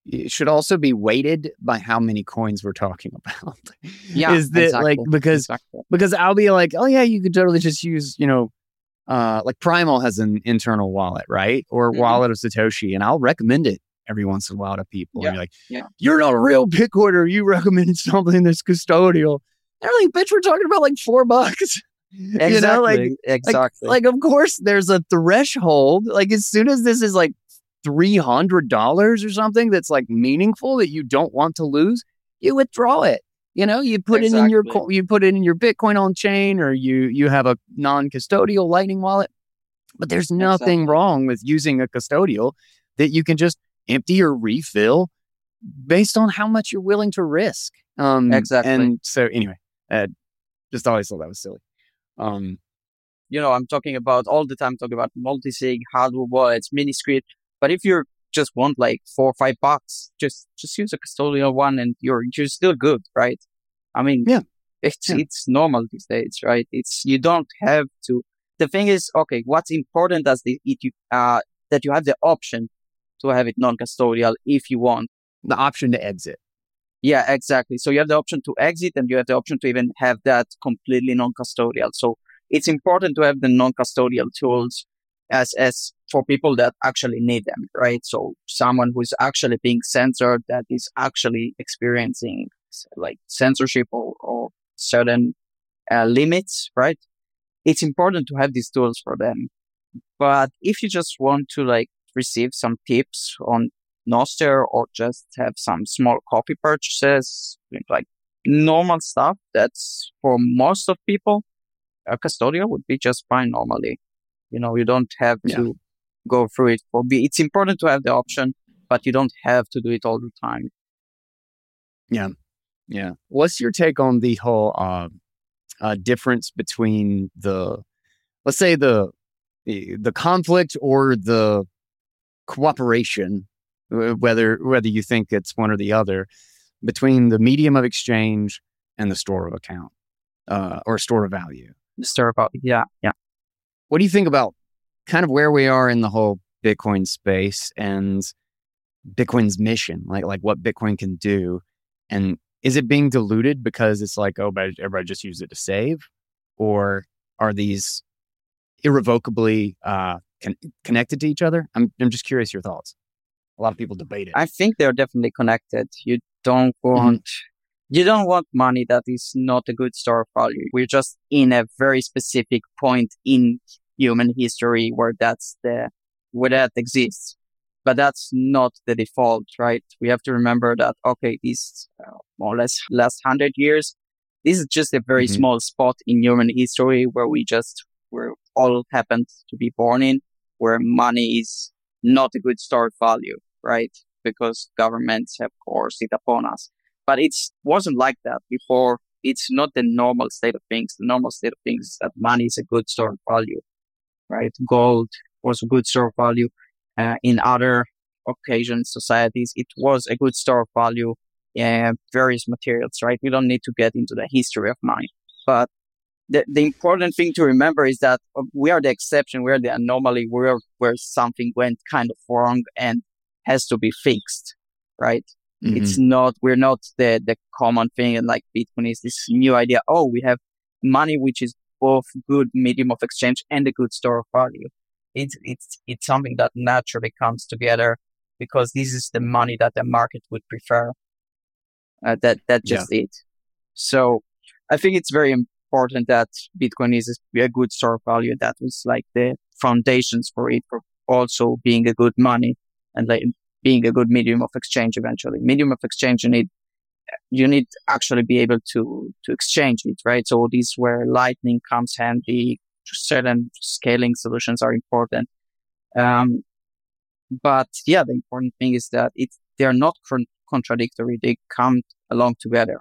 it should also be weighted by how many coins we're talking about. Yeah, Is that exactly. like because exactly. because I'll be like, oh yeah, you could totally just use, you know, uh, like Primal has an internal wallet, right? Or Mhm. Wallet of Satoshi, and I'll recommend it every once in a while to people. Yeah, And you're like, yeah. you're not a real Bitcoiner. You recommend something that's custodial. They're like, bitch, we're talking about like four bucks. Exactly. You know, like, exactly. Like, like, of course, there's a threshold. Like, as soon as this is like three hundred dollars or something that's like meaningful that you don't want to lose, you withdraw it. You know, you put it in your Exactly. co- you put it in your Bitcoin on chain, or you you have a non-custodial Lightning wallet. But there's nothing Exactly. wrong with using a custodial that you can just empty or refill based on how much you're willing to risk. Um, Exactly. And so, anyway, uh, just always thought that was silly. Um, You know, I'm talking about all the time, talking about multi-sig, hardware wallets, mini script. But if you just want like four or five bucks, just just use a custodial one, and you're you're still good, right? I mean, Yeah. it's Yeah. it's normal these days, right? It's you don't have to. The thing is, okay, what's important as the it you uh that you have the option to have it non-custodial if you want. the option to exit. Yeah, exactly. So you have the option to exit, and you have the option to even have that completely non-custodial. So it's important to have the non-custodial tools as as for people that actually need them, right? So someone who's actually being censored, that is actually experiencing like censorship or, or certain uh, limits, right? It's important to have these tools for them. But if you just want to like receive some tips on Nostr, or just have some small copy purchases, like normal stuff, that's for most of people, a custodial would be just fine normally. You know, you don't have Yeah. to go through it for B. It's important to have the option, but you don't have to do it all the time. Yeah. Yeah. What's your take on the whole uh, uh, difference between the, let's say the the conflict or the cooperation, uh, whether whether you think it's one or the other, between the medium of exchange and the store of account uh, or store of value? Stir about yeah, yeah. What do you think about kind of where we are in the whole Bitcoin space and Bitcoin's mission, like like what Bitcoin can do? And is it being diluted because it's like, oh, but everybody just use it to save? Or are these irrevocably uh, con- connected to each other? I'm I'm just curious your thoughts. A lot of people debate it. I think they're definitely connected. You don't want you don't want money that is not a good store of value. We're just in a very specific point in human history where that's the where that exists. But that's not the default, right? We have to remember that, okay, these uh, more or less last hundred years, this is just a very Mhm. small spot in human history where we just, where all happened to be born in, where money is not a good store of value, right? Because governments have forced it upon us. But it wasn't like that before. It's not the normal state of things. The normal state of things is that money is a good store of value, right? Gold was a good store of value. Uh, in other occasions, societies, it was a good store of value. Uh, various materials, right? We don't need to get into the history of money. But the, the important thing to remember is that we are the exception, we are the anomaly, we're where something went kind of wrong and has to be fixed, right? Mhm. It's not, we're not the, the common thing. And like Bitcoin is this new idea. Oh, we have money, which is both good medium of exchange and a good store of value. It's, it's, it's something that naturally comes together because this is the money that the market would prefer. Uh, that, that just it. So I think it's very important that Bitcoin is a good store of value. That was like the foundations for it, for also being a good money and like being a good medium of exchange eventually. Medium of exchange, you need, you need to actually be able to, to exchange it, right? So this is where Lightning comes handy. Certain scaling solutions are important. Um, but yeah, the important thing is that it's, they're not con- contradictory. They come along together.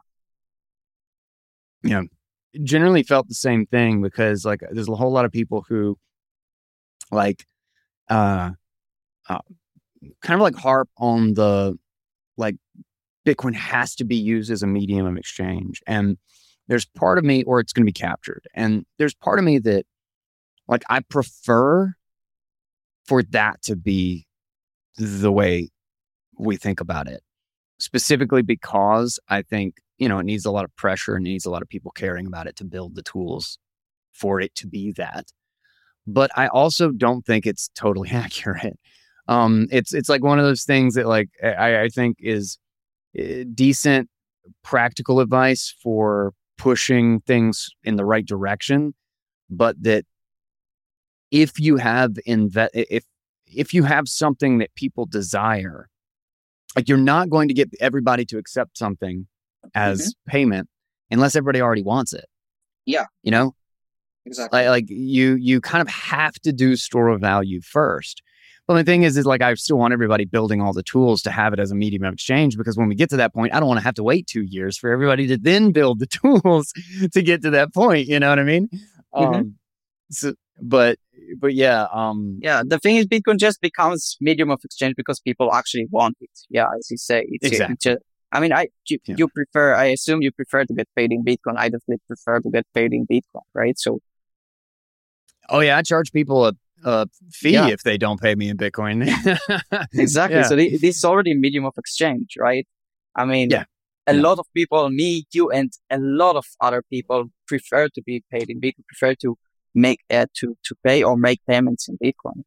Yeah. Generally felt the same thing because like there's a whole lot of people who like uh, uh kind of like harp on the like Bitcoin has to be used as a medium of exchange. And there's part of me, or it's going to be captured. And there's part of me that like I prefer for that to be the way we think about it. Specifically because I think, you know, it needs a lot of pressure and needs a lot of people caring about it to build the tools for it to be that. But I also don't think it's totally accurate. Um, it's it's like one of those things that like I, I think is uh, decent practical advice for pushing things in the right direction, but that if you have inve- if if you have something that people desire, like you're not going to get everybody to accept something as mm-hmm. payment unless everybody already wants it. Yeah, you know, exactly. Like, like you you kind of have to do store of value first. But the thing is, is like I still want everybody building all the tools to have it as a medium of exchange, because when we get to that point, I don't want to have to wait two years for everybody to then build the tools to get to that point. You know what I mean? Mm-hmm. Um, so, but but yeah, um, yeah. The thing is, Bitcoin just becomes medium of exchange because people actually want it. Yeah, as you say, it's exactly. It's just, I mean, I you, yeah. you prefer. I assume you prefer to get paid in Bitcoin. I definitely prefer to get paid in Bitcoin, right? So. Oh yeah, I charge people a. a fee yeah. if they don't pay me in Bitcoin. Exactly. Yeah. So th- this is already a medium of exchange, right? I mean, yeah. a yeah. lot of people, me, you, and a lot of other people prefer to be paid in Bitcoin, prefer to make uh, to to pay or make payments in Bitcoin.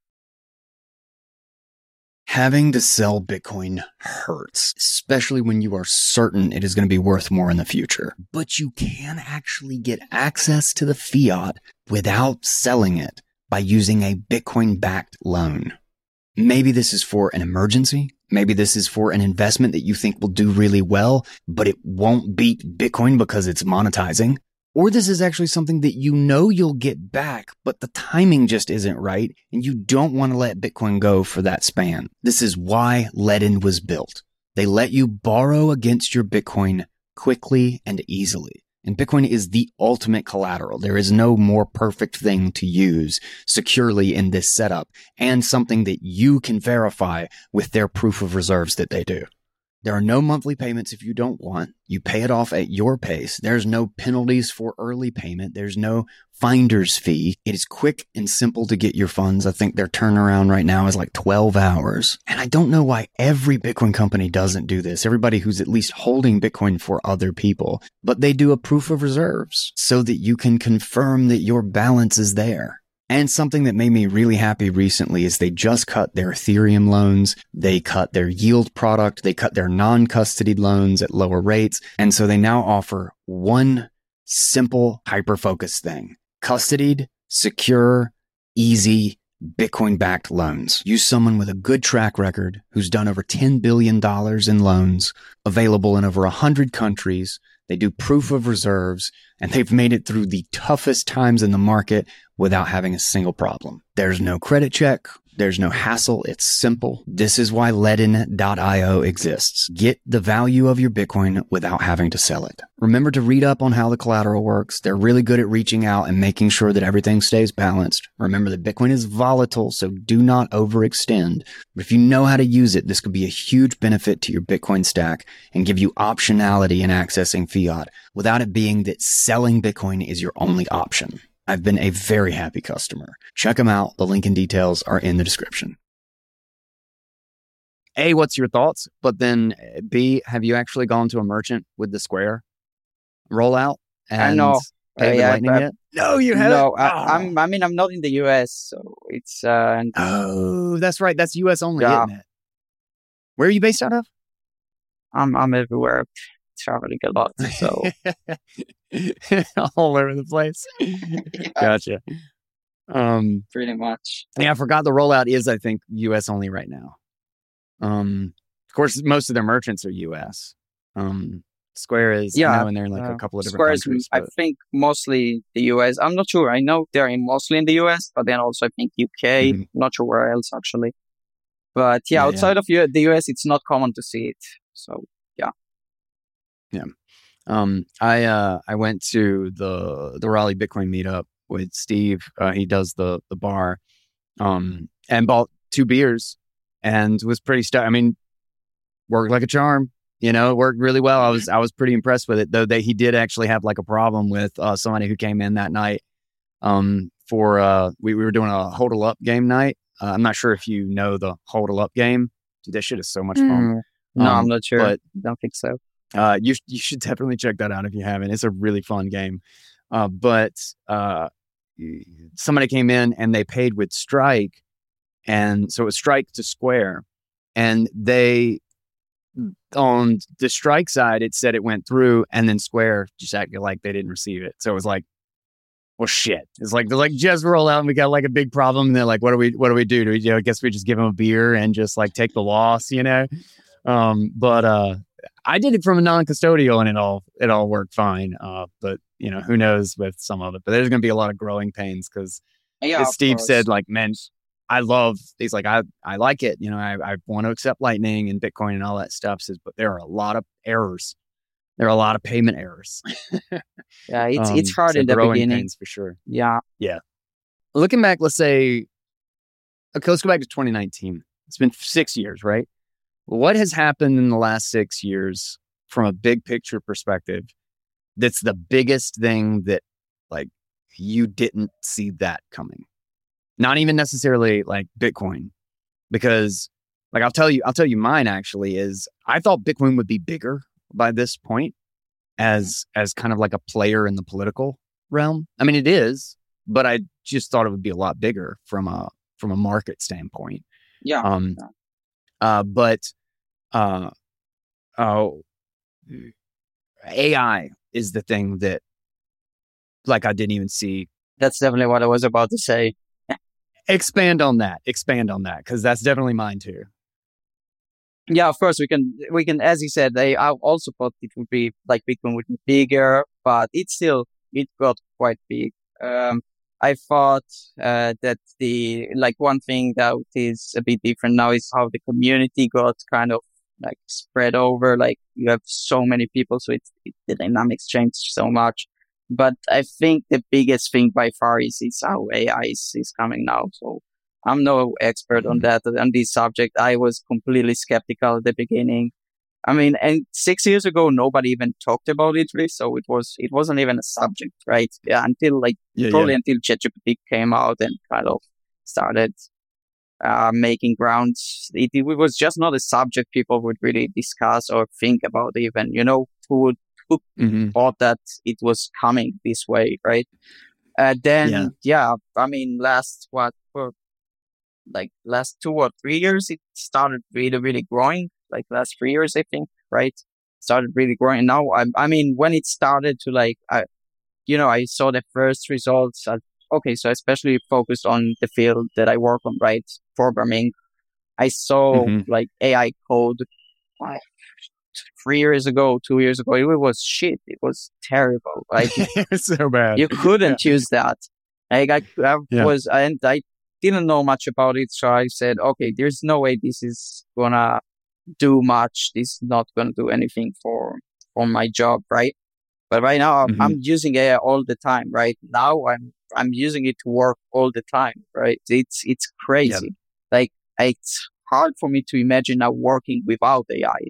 Having to sell Bitcoin hurts, especially when you are certain it is going to be worth more in the future. But you can actually get access to the fiat without selling it by using a Bitcoin-backed loan. Maybe this is for an emergency. Maybe this is for an investment that you think will do really well, but it won't beat Bitcoin because it's monetizing. Or this is actually something that you know you'll get back, but the timing just isn't right, and you don't want to let Bitcoin go for that span. This is why Ledn was built. They let you borrow against your Bitcoin quickly and easily. And Bitcoin is the ultimate collateral. There is no more perfect thing to use securely in this setup, and something that you can verify with their proof of reserves that they do. There are no monthly payments if you don't want. You pay it off at your pace. There's no penalties for early payment. There's no finder's fee. It is quick and simple to get your funds. I think their turnaround right now is like twelve hours. And I don't know why every Bitcoin company doesn't do this. Everybody who's at least holding Bitcoin for other people. But they do a proof of reserves so that you can confirm that your balance is there. And something that made me really happy recently is they just cut their Ethereum loans. They cut their yield product. They cut their non-custodied loans at lower rates. And so they now offer one simple hyper-focused thing: custodied, secure, easy, Bitcoin-backed loans. Use someone with a good track record who's done over ten billion dollars in loans, available in over one hundred countries. They do proof of reserves, and they've made it through the toughest times in the market without having a single problem. There's no credit check. There's no hassle. It's simple. This is why Ledn dot io exists. Get the value of your Bitcoin without having to sell it. Remember to read up on how the collateral works. They're really good at reaching out and making sure that everything stays balanced. Remember that Bitcoin is volatile, so do not overextend. But if you know how to use it, this could be a huge benefit to your Bitcoin stack and give you optionality in accessing fiat without it being that selling Bitcoin is your only option. I've been a very happy customer. Check them out. The link and details are in the description. A, what's your thoughts? But then B, have you actually gone to a merchant with the Square rollout? And I know. Paid uh, with yeah, Lightning but, yet? No, you haven't. No, I, oh. I'm. I mean, I'm not in the U S, so it's. Uh, and, oh, that's right. That's U S only, yeah. isn't it? Where are you based out of? I'm. I'm everywhere, traveling a lot. So. All over the place. Yeah. Gotcha. Um, pretty much. Yeah, I forgot the rollout is, I think, U S only right now. Um, of course, most of their merchants are U S. Um, Square is, yeah, I know, and they're in like uh, a couple of different Square countries. Is, I think mostly the U S. I'm not sure. I know they're in mostly in the U S, but then also I think U K. Mm-hmm. Not sure where else actually. But yeah, yeah outside yeah. of the U S, it's not common to see it. So yeah. Yeah. Um, I uh, I went to the the Raleigh Bitcoin meetup with Steve. Uh, he does the the bar, um, and bought two beers, and was pretty stoked. I mean, worked like a charm. You know, it worked really well. I was I was pretty impressed with it, though. That he did actually have like a problem with uh, somebody who came in that night. Um, for uh, we we were doing a hodl up game night. Uh, I'm not sure if you know the hodl up game. Dude, that shit is so much fun. Mm. No, Um, I'm not sure. but- Don't think so. Uh, you you should definitely check that out if you haven't. It's a really fun game. Uh, but uh, somebody came in and they paid with Strike, and so it was Strike to Square, and they on the Strike side it said it went through, and then Square just acted like they didn't receive it. So it was like, well, shit. It's like they're like just roll out, and we got like a big problem. And they're like, what do we what do we do? Do we, you know, I guess we just give them a beer and just like take the loss, you know? Um, but uh. I did it from a non-custodial and it all it all worked fine. Uh, but you know, who knows with some of it. But there's going to be a lot of growing pains because, Yeah, as of Steve course. said, like, man, I love. He's like, I I like it. You know, I I want to accept Lightning and Bitcoin and all that stuff. Says, but there are a lot of errors. There are a lot of payment errors. Yeah, it's Um, it's hard so in the growing beginning. pains for sure. Yeah. Looking back, let's say, okay, let's go back to twenty nineteen. It's been six years, right? What has happened in the last six years from a big picture perspective that's the biggest thing that like you didn't see that coming? Not even necessarily like Bitcoin, because like I'll tell you, I'll tell you mine actually is I thought Bitcoin would be bigger by this point as as kind of like a player in the political realm. I mean, it is, but I just thought it would be a lot bigger from a from a market standpoint. Yeah. Um, Yeah. uh, but uh, oh, A I is the thing that like I didn't even see. That's definitely what I was about to say. Expand on that. Expand on that because that's definitely mine too. Yeah, of course we can we can as you said, I, I also thought it would be like Bitcoin would be bigger, but it still it got quite big. Um I thought uh, that the like one thing that is a bit different now is how the community got kind of like spread over. Like you have so many people, so it's it, the dynamics changed so much. But I think the biggest thing by far is is how A I is, is coming now. So I'm no expert on that on this subject. I was completely skeptical at the beginning. I mean, and six years ago, nobody even talked about it really. So it was, it wasn't even a subject, right? Yeah. Until like, Yeah, probably until ChatGPT came out and kind of started, uh, making grounds. It, it was just not a subject people would really discuss or think about even, you know, who would, who Mm-hmm. thought that it was coming this way, right? Uh, then, Yeah. yeah, I mean, last, what, for like last two or three years, it started really, really growing. Like last three years, I think, right? Started really growing. Now, I, I mean, when it started to like, I, you know, I saw the first results. At, okay, so especially focused on the field that I work on, right? Programming. I saw Mhm. like A I code like, three years ago, two years ago. It was shit. It was terrible. Like It's so bad. you couldn't use that. Like I, I Yeah. was, and I didn't know much about it. So I said, okay, there's no way this is gonna do much. This is not gonna do anything for, for my job, right? But right now I'm, Mhm. I'm using A I all the time, right? Now I'm, I'm using it to work all the time, right? It's, it's crazy. Like it's hard for me to imagine now working without A I.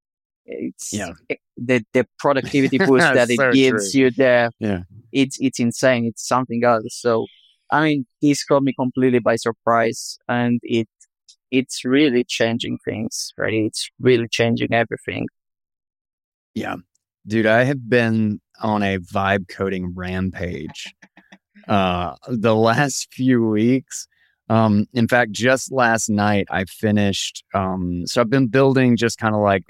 It's Yeah. the, the productivity boost that it So gives true. you there. Yeah. It's, it's insane. It's something else. So, I mean, this caught me completely by surprise and it, it's really changing things, right? It's really changing everything. Yeah. Dude, I have been on a vibe coding rampage uh the last few weeks. Um in fact, just last night I finished um so I've been building just kind of like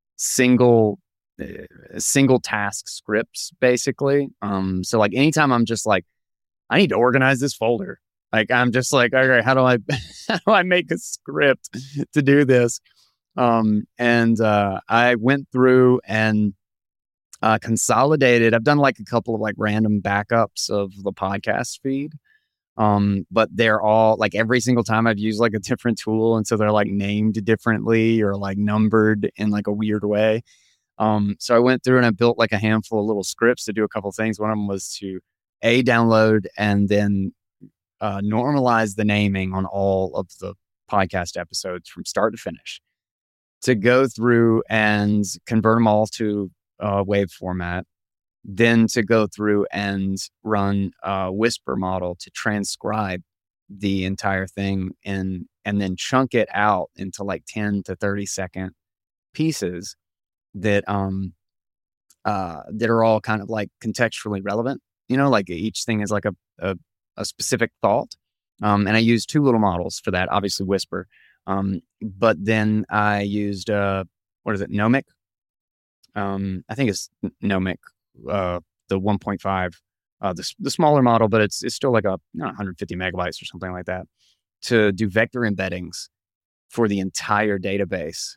single uh, single task scripts basically. Um so like anytime I'm just like I need to organize this folder. Like I'm just like, okay, how do I how do I make a script to do this? Um and uh I went through and uh, consolidated. I've done like a couple of like random backups of the podcast feed. Um, but they're all like every single time I've used like a different tool. And so they're like named differently or like numbered in like a weird way. Um, so I went through and I built like a handful of little scripts to do a couple of things. One of them was to a download and then uh, normalize the naming on all of the podcast episodes from start to finish, to go through and convert them all to uh, wave format, then to go through and run a Whisper model to transcribe the entire thing in and then chunk it out into like ten to thirty second pieces that um uh that are all kind of like contextually relevant, you know, like each thing is like a a, a specific thought. Um and I used two little models for that, obviously Whisper. Um but then I used uh what is it, Nomic? Um I think it's Nomic, uh the one point five, uh the the smaller model, but it's it's still like a you know, one hundred fifty megabytes or something like that, to do vector embeddings for the entire database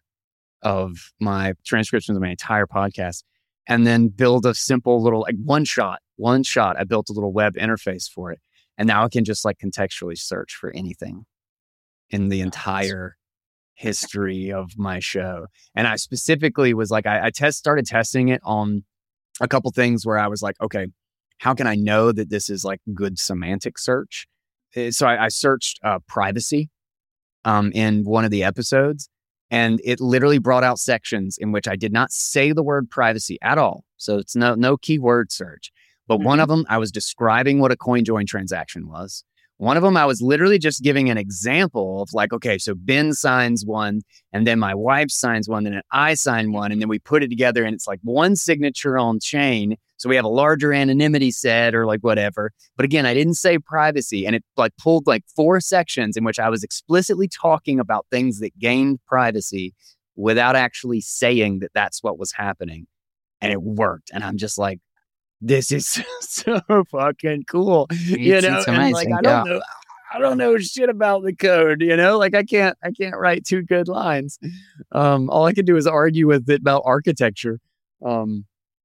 of my transcriptions of my entire podcast, and then build a simple little like one shot, one shot. I built a little web interface for it. And now I can just like contextually search for anything in the entire history of my show. And I specifically was like, I, I test started testing it on a couple things where I was like, okay, how can I know that this is like good semantic search? So I, I searched uh, privacy um, in one of the episodes, and it literally brought out sections in which I did not say the word privacy at all. So it's no no keyword search. But mm-hmm. one of them, I was describing what a CoinJoin transaction was. One of them, I was literally just giving an example of like, okay, so Ben signs one, and then my wife signs one, and then I sign one, and then we put it together, and it's like one signature on chain. So we have a larger anonymity set or like whatever. But again, I didn't say privacy, and it like pulled like four sections in which I was explicitly talking about things that gained privacy without actually saying that that's what was happening. And it worked. And I'm just like, this is so fucking cool. It's, you know, it's amazing. And like, I don't yeah. know. I don't know shit about the code, you know, like I can't, I can't write two good lines. Um, all I can do is argue with it about architecture. Um,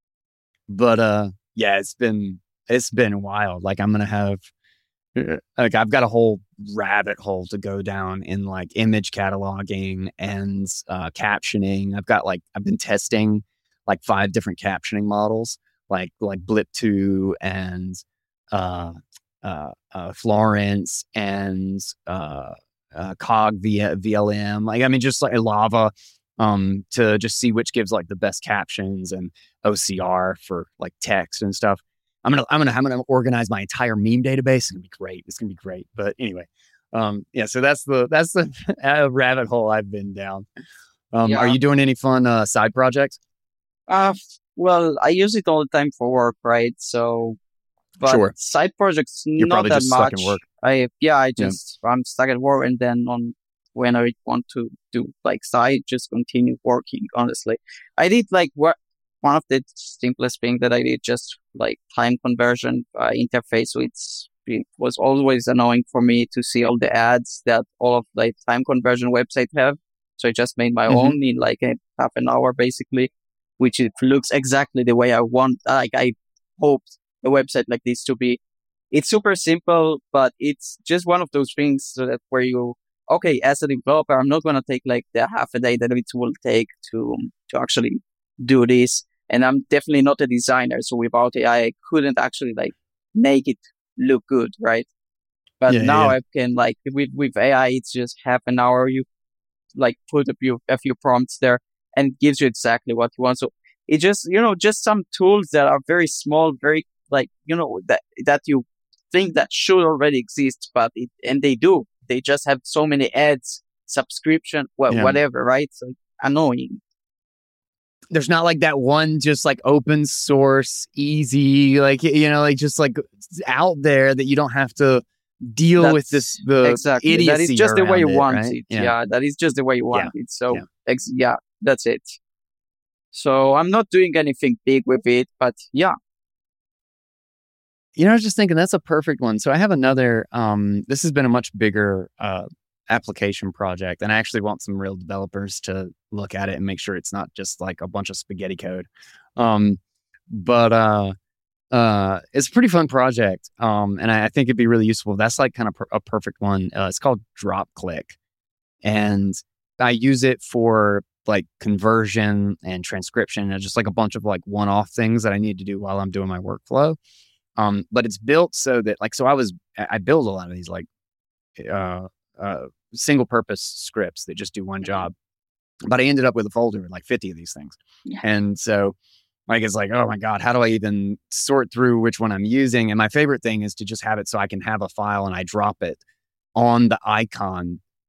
But uh, yeah, it's been it's been wild. Like I'm gonna have like I've got a whole rabbit hole to go down in like image cataloging and uh, captioning. I've got like I've been testing like five different captioning models, like like Blip two and uh, uh, uh, Florence and uh, uh, Cog v- V L M. Like I mean, just like Lava. Um, to just see which gives like the best captions, and O C R for like text and stuff. I'm gonna, I'm gonna, I'm gonna organize my entire meme database. It's gonna be great. It's gonna be great. But anyway, um, yeah. So that's the that's the rabbit hole I've been down. Um, yeah. Are you doing any fun uh, side projects? Uh, well, I use it all the time for work, right? So, but sure. Side projects You're not probably that just much. Stuck in work. I yeah, I just yeah. I'm stuck at work, and then on. When I want to do like side, just continue working, honestly. I did like what one of the simplest things that I did, just like time conversion uh, interface. So it's, it was always annoying for me to see all the ads that all of the time conversion websites have. So I just made my mm-hmm. own in like a half an hour, basically, which it looks exactly the way I want. Like I hoped a website like this to be. It's super simple, but it's just one of those things so that where you, okay, as a developer, I'm not going to take like the half a day that it will take to to actually do this. And I'm definitely not a designer. So without A I, I couldn't actually like make it look good, right? But yeah, now yeah. I can like, with, with A I, it's just half an hour. You like put a few, a few prompts there and it gives you exactly what you want. So it just, you know, just some tools that are very small, very like, you know, that, that you think that should already exist, but it, and they do. They just have so many ads, subscription, well, yeah. whatever, right? So annoying. There's not like that one just like open source, easy, like, you know, like just like out there that you don't have to deal That's, with this, the exactly. idiocy That is just the way you it, want right? it. Yeah. yeah, that is just the way you want yeah. it. So, yeah. Ex- yeah, that's it. So I'm not doing anything big with it, but yeah. You know, I was just thinking that's a perfect one. So I have another, um, this has been a much bigger uh, application project, and I actually want some real developers to look at it and make sure it's not just like a bunch of spaghetti code. Um, but uh, uh, it's a pretty fun project, um, and I, I think it'd be really useful. That's like kind of per- a perfect one. Uh, it's called DropClick, and I use it for like conversion and transcription, and just like a bunch of like one-off things that I need to do while I'm doing my workflow. Um, but it's built so that like, so I was, I build a lot of these like, uh, uh, single purpose scripts that just do one job, but I ended up with a folder with like fifty of these things. Yeah. And so like, it's like, oh my God, how do I even sort through which one I'm using? And my favorite thing is to just have it so I can have a file and I drop it on the icon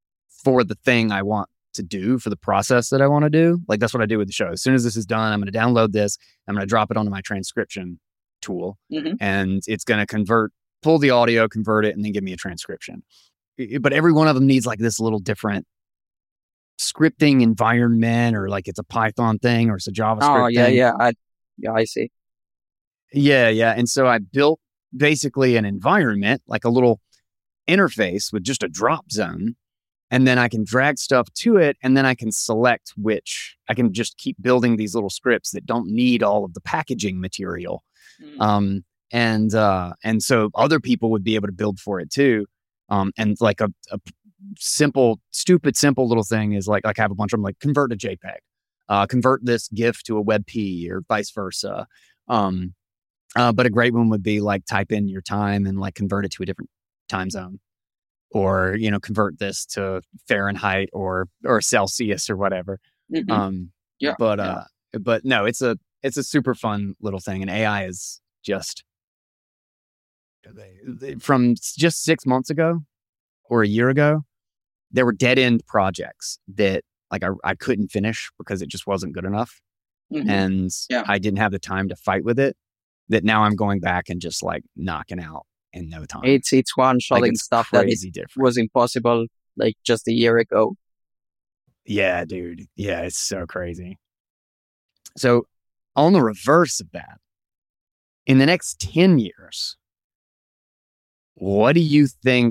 for the thing I want to do, for the process that I want to do. Like that's what I do with the show. As soon as this is done, I'm going to download this. I'm going to drop it onto my transcription tool, Mm-hmm. and it's going to convert, pull the audio, convert it, and then give me a transcription. I- But every one of them needs like this little different scripting environment, or like it's a Python thing, or it's a JavaScript Oh, yeah, thing. yeah. I, yeah, I see. Yeah, yeah. And so I built basically an environment, like a little interface with just a drop zone. And then I can drag stuff to it, and then I can select which. I can just keep building these little scripts that don't need all of the packaging material. Mm. Um, and uh, and so other people would be able to build for it too. Um, and like a, a simple, stupid, simple little thing is like like I have a bunch of them, like convert to JPEG, uh, convert this GIF to a WebP, or vice versa. Um, uh, but a great one would be like type in your time and like convert it to a different time zone, or you know convert this to Fahrenheit or or Celsius or whatever. Mhm. Um, Yeah, but yeah. uh, but no, it's a it's a super fun little thing, and A I is just they, they, from s- just six months ago or a year ago, there were dead end projects that like I, I couldn't finish because it just wasn't good enough, Mhm. and Yeah. I didn't have the time to fight with it. That now I'm going back and just like knocking out in no time. It's it's one like shotting it's stuff that it crazy different. was impossible like just a year ago. Yeah, dude. Yeah, it's so crazy. So, on the reverse of that, in the next ten years, what do you think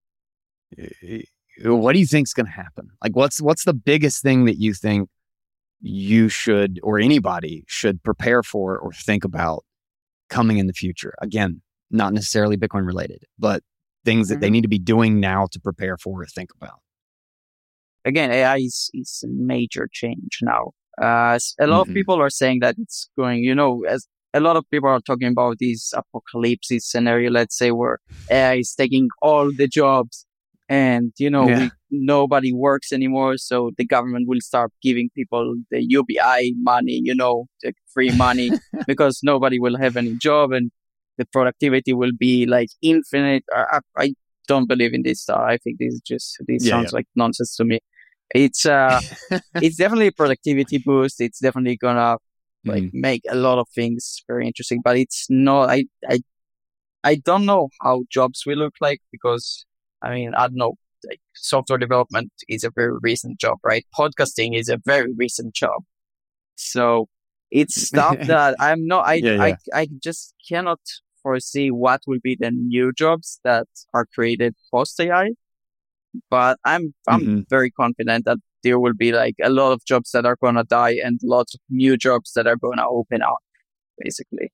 uh, what do you think's going to happen? Like what's what's the biggest thing that you think you should, or anybody should, prepare for or think about coming in the future? Again, not necessarily Bitcoin related, but things that they Mhm. need to be doing now to prepare for or think about. Again, A I is, is a major change now. Uh, s- a lot Mhm. of people are saying that it's going, you know, as a lot of people are talking about this apocalypse scenario, let's say, where A I is taking all the jobs and, you know, Yeah. we, nobody works anymore. So the government will start giving people the U B I money, you know, the free money, because nobody will have any job and the productivity will be like infinite. I, I I don't believe in this stuff. I think this is just, this Yeah, sounds like nonsense to me. It's uh, it's definitely a productivity boost. It's definitely gonna like Mhm. make a lot of things very interesting. But it's not. I I I don't know how jobs will look like, because I mean I don't know. Like software development is a very recent job, right? Podcasting is a very recent job. So it's stuff that I'm not. I Yeah, I yeah. I just cannot foresee what will be the new jobs that are created post A I. But I'm I'm Mhm. very confident that there will be like a lot of jobs that are gonna die and lots of new jobs that are gonna open up, basically.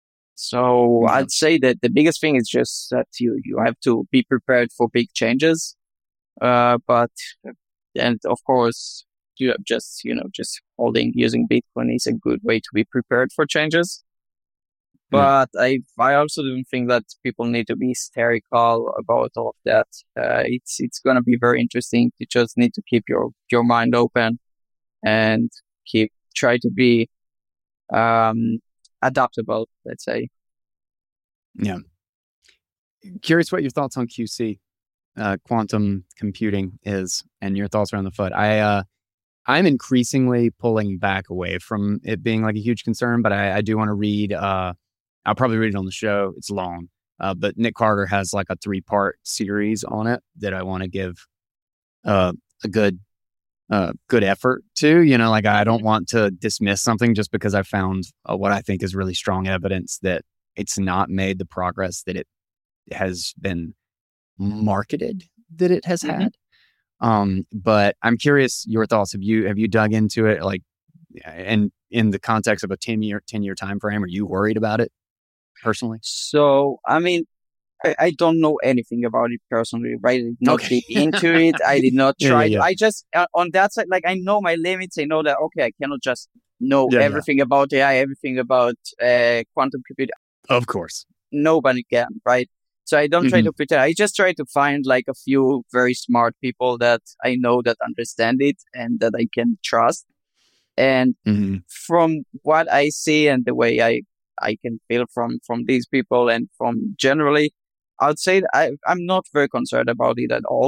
So Yeah. I'd say that the biggest thing is just that you you have to be prepared for big changes. Uh, but and of course you have just you know just holding using Bitcoin is a good way to be prepared for changes. Yeah. But I I also don't think that people need to be hysterical about all of that. Uh, it's it's gonna be very interesting. You just need to keep your your mind open and keep try to be um, adaptable. Let's say. Yeah. Curious what your thoughts on Q C, uh, quantum computing, is, and your thoughts around the F U D. I uh, I'm increasingly pulling back away from it being like a huge concern, but I, I do want to read. Uh, I'll probably read it on the show. It's long, uh, but Nick Carter has like a three part series on it that I want to give uh, a good uh, good effort to. You know, like I don't want to dismiss something just because I found uh, what I think is really strong evidence that it's not made the progress that it has been marketed that it has Mhm. had. Um, but I'm curious your thoughts. Have you have you dug into it, like, and in the context of a ten year ten year time frame? Are you worried about it personally? So I mean, I, I don't know anything about it personally, right? I did not Okay. dig into it. I did not Yeah, try. yeah, to- yeah. I just uh, on that side, like I know my limits. I know that okay, I cannot just know Yeah, yeah. everything about A I, everything about uh, quantum computing. Of course. Nobody can, right? So I don't try Mhm. to pretend. I just try to find like a few very smart people that I know that understand it and that I can trust. And Mhm. from what I see and the way I I can feel from from these people and from generally, I would say that I I'm not very concerned about it at all.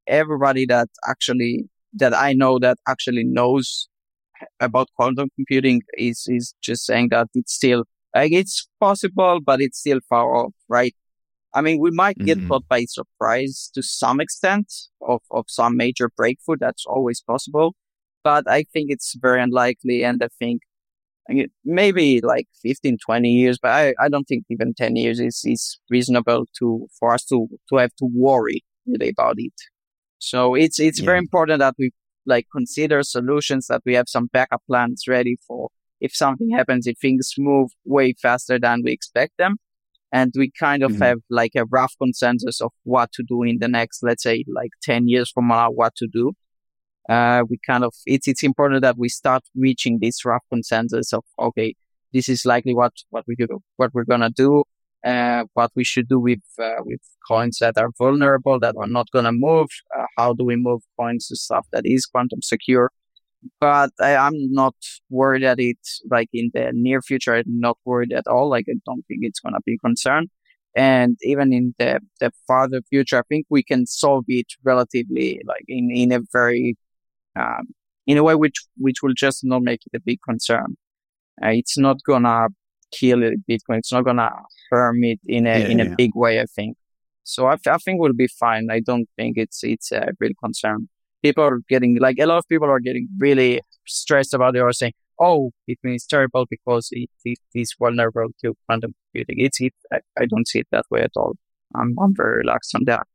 everybody that actually, that I know that actually knows about quantum computing is, is just saying that it's still, like, it's possible, but it's still far off, right? I mean, we might get Mhm. caught by surprise to some extent of, of some major breakthrough. That's always possible. But I think it's very unlikely. And I think I mean, maybe like fifteen, twenty years, but I, I don't think even ten years is, is reasonable to, for us to, to have to worry really about it. So it's, it's Yeah. very important that we like consider solutions, that we have some backup plans ready for if something happens, if things move way faster than we expect them. And we kind of Mhm. have like a rough consensus of what to do in the next, let's say, like ten years from now, what to do. Uh, we kind of, it's, it's important that we start reaching this rough consensus of, okay, this is likely what, what we do, what we're going to do, uh, what we should do with, uh, with coins that are vulnerable, that are not going to move. Uh, how do we move coins to stuff that is quantum secure? But I, I'm not worried at it, like in the near future, I'm not worried at all. Like, I don't think it's going to be a concern. And even in the, the farther future, I think we can solve it relatively, like in, in a very, um, in a way which, which will just not make it a big concern. Uh, it's not going to kill Bitcoin. It's not going to harm it in a, Yeah, in a yeah. big way, I think. So I, I think we'll be fine. I don't think it's, it's a real concern. People are getting, like, a lot of people are getting really stressed about it, or saying, oh, Bitcoin is terrible because it, it is vulnerable to quantum computing. It's it. I, I don't see it that way at all. I'm, I'm very relaxed on that.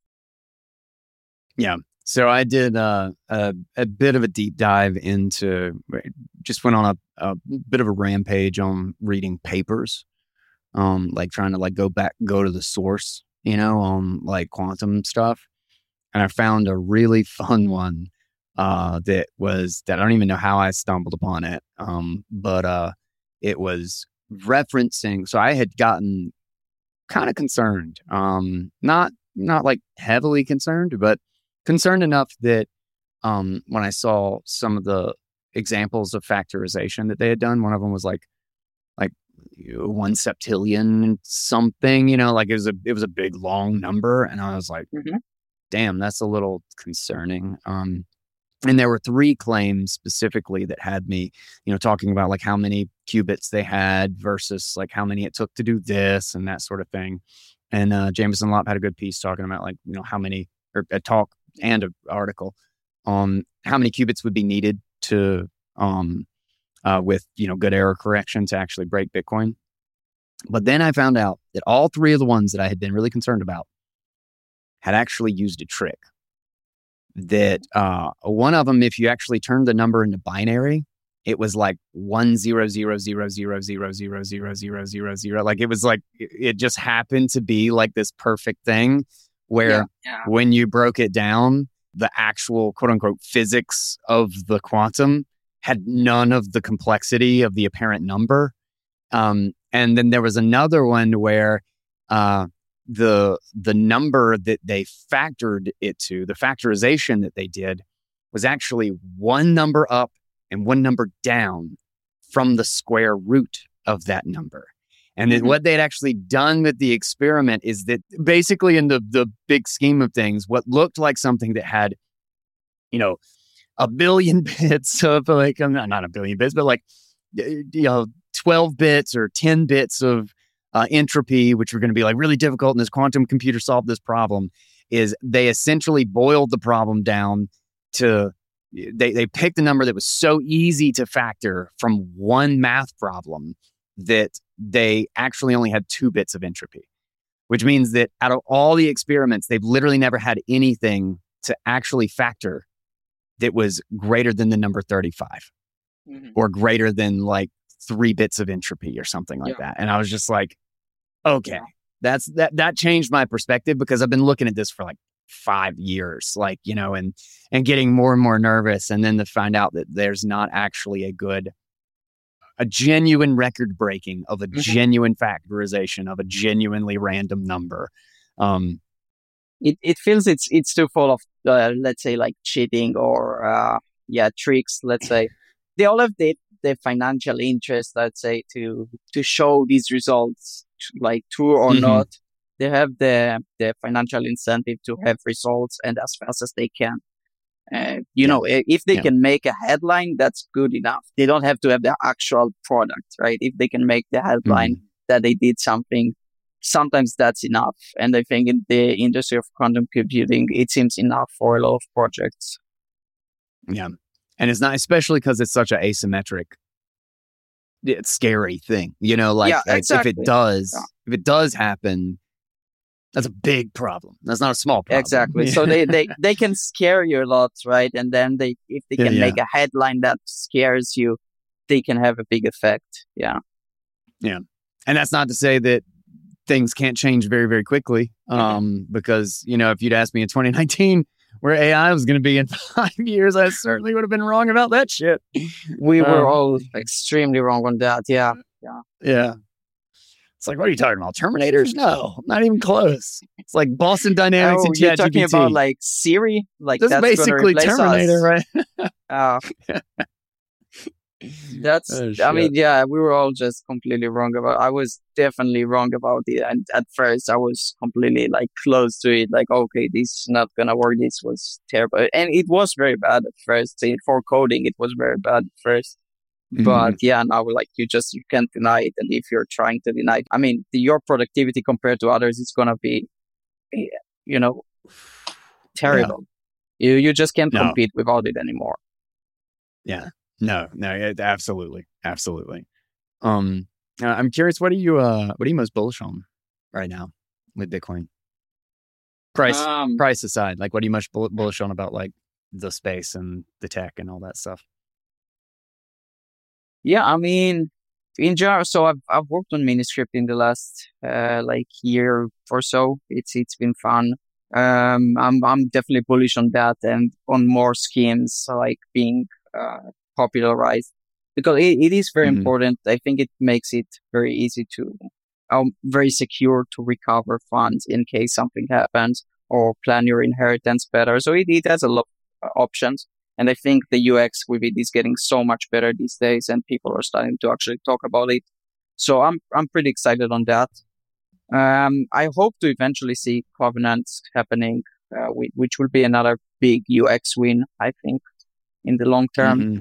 Yeah. So I did uh, a, a bit of a deep dive into, just went on a, a bit of a rampage on reading papers, um, like trying to like go back, go to the source, you know, on like quantum stuff. And I found a really fun one uh, that was, that I don't even know how I stumbled upon it. Um, but uh, it was referencing, so I had gotten kind of concerned, um, not, not like heavily concerned, but concerned enough that um, when I saw some of the examples of factorization that they had done, one of them was like, like one septillion something, you know, like it was a, it was a big long number. And I was like, Mm-hmm. damn, that's a little concerning. Um, and there were three claims specifically that had me, you know, talking about like how many qubits they had versus like how many it took to do this and that sort of thing. And uh, Jameson Lopp had a good piece talking about like, you know, how many, or a talk and an article on how many qubits would be needed to, um, uh, with, you know, good error correction to actually break Bitcoin. But then I found out that all three of the ones that I had been really concerned about had actually used a trick. That uh, one of them, if you actually turned the number into binary, it was like one zero zero zero zero zero zero zero zero zero zero. Like it was like it just happened to be like this perfect thing where Yeah, yeah. when you broke it down, the actual quote unquote physics of the quantum had none of the complexity of the apparent number. Um, and then there was another one where uh, the the number that they factored it to, the factorization that they did, was actually one number up and one number down from the square root of that number. And then Mhm. what they'd actually done with the experiment is that basically in the, the big scheme of things, what looked like something that had, you know, a billion bits of like, not, not a billion bits, but like, you know, twelve bits or ten bits of uh, entropy, which were going to be like really difficult. And this quantum computer solved this problem, is they essentially boiled the problem down to, they, they picked a number that was so easy to factor from one math problem that they actually only had two bits of entropy, which means that out of all the experiments, they've literally never had anything to actually factor that was greater than the number thirty-five Mhm. or greater than like three bits of entropy or something like Yeah. that. And I was just like, okay, Yeah. that's that, that changed my perspective, because I've been looking at this for like five years, like, you know, and, and getting more and more nervous. And then to find out that there's not actually a good, a genuine record breaking of a Mhm. genuine factorization of a genuinely random number. Um, It it feels it's it's too full of uh, let's say like cheating or uh, yeah tricks. Let's say they all have the the financial interest. Let's say to to show these results, like true or Mhm. not. they have the the financial incentive to have results and as fast as they can. Uh, you Yeah. know, i- if they Yeah. can make a headline, that's good enough. They don't have to have the actual product, right? If they can make the headline Mhm. that they did something, sometimes that's enough. And I think in the industry of quantum computing, it seems enough for a lot of projects. Yeah. And it's not, especially because it's such an asymmetric, it's scary thing. You know, like, Yeah, like if it exactly. does, Yeah. if it does happen, that's a big problem. That's not a small problem. Exactly. So they, they, they can scare you a lot, right? And then they, if they Yeah, can yeah. make a headline that scares you, they can have a big effect. Yeah. Yeah. And that's not to say that things can't change very, very quickly. Um, because, you know, if you'd asked me in twenty nineteen where A I was going to be in five years, I certainly would have been wrong about that shit. We were Um, all extremely wrong on that. Yeah. Yeah. It's like, what are you talking about? Terminators? No, not even close. It's like Boston Dynamics Oh, and you're talking ChatGPT. about like Siri? Like That's that's basically gonna replace Terminator, us. right? Uh, that's, Oh, I shit. mean, yeah, we were all just completely wrong about, I was definitely wrong about it. And at first I was completely like close to it. Like, okay, this is not gonna work. This was terrible. And it was very bad at first. For coding, it was very bad at first. But Mhm. yeah, now like you just, you can't deny it. And if you're trying to deny it, I mean, the, your productivity compared to others is going to be, you know, terrible. You, you just can't No. compete without it anymore. Yeah. No, no, it, absolutely. Absolutely. Um, uh, I'm curious, what are you, uh, what are you most bullish on right now with Bitcoin? Price, Um, price aside, like what are you most bull- bullish on about like the space and the tech and all that stuff? yeah, I mean, in general, so I've, I've worked on Miniscript in the last, uh, like year or so. It's, it's been fun. Um, I'm, I'm definitely bullish on that and on more schemes like being, uh, popularized because it, it is very Mhm. important. I think it makes it very easy to, um, very secure to recover funds in case something happens or plan your inheritance better. So it, it has a lot of options. And I think the U X with it is getting so much better these days and people are starting to actually talk about it. So I'm, I'm pretty excited on that. Um, I hope to eventually see Covenants happening, uh, which, which will be another big U X win, I think, in the long term. Mhm.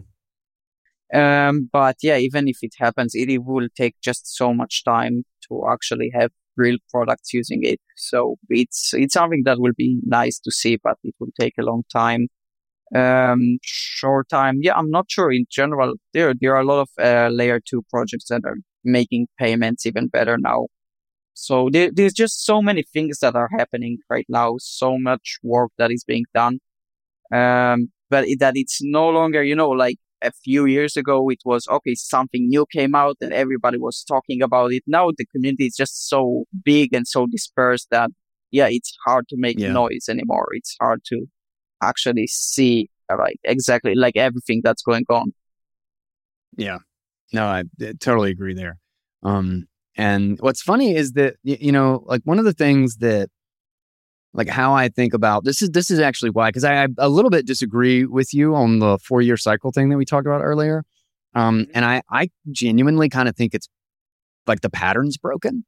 Um, but yeah, even if it happens, it, it will take just so much time to actually have real products using it. So it's, it's something that will be nice to see, but it will take a long time. Um, short time. Yeah, I'm not sure in general. There, there are a lot of, uh, layer two projects that are making payments even better now. So there, there's just so many things that are happening right now. So much work that is being done. Um, but it, that it's no longer, you know, like a few years ago, it was, okay, something new came out and everybody was talking about it. Now the community is just so big and so dispersed that, yeah, it's hard to make Yeah. noise anymore. It's hard to actually see, like, exactly like everything that's going on. Yeah. No, I, I totally agree there. Um, and what's funny is that, y- you know, like one of the things that, like how I think about this is, this is actually why, because I, I a little bit disagree with you on the four year cycle thing that we talked about earlier. Um, and I, I genuinely kind of think it's like the pattern's broken.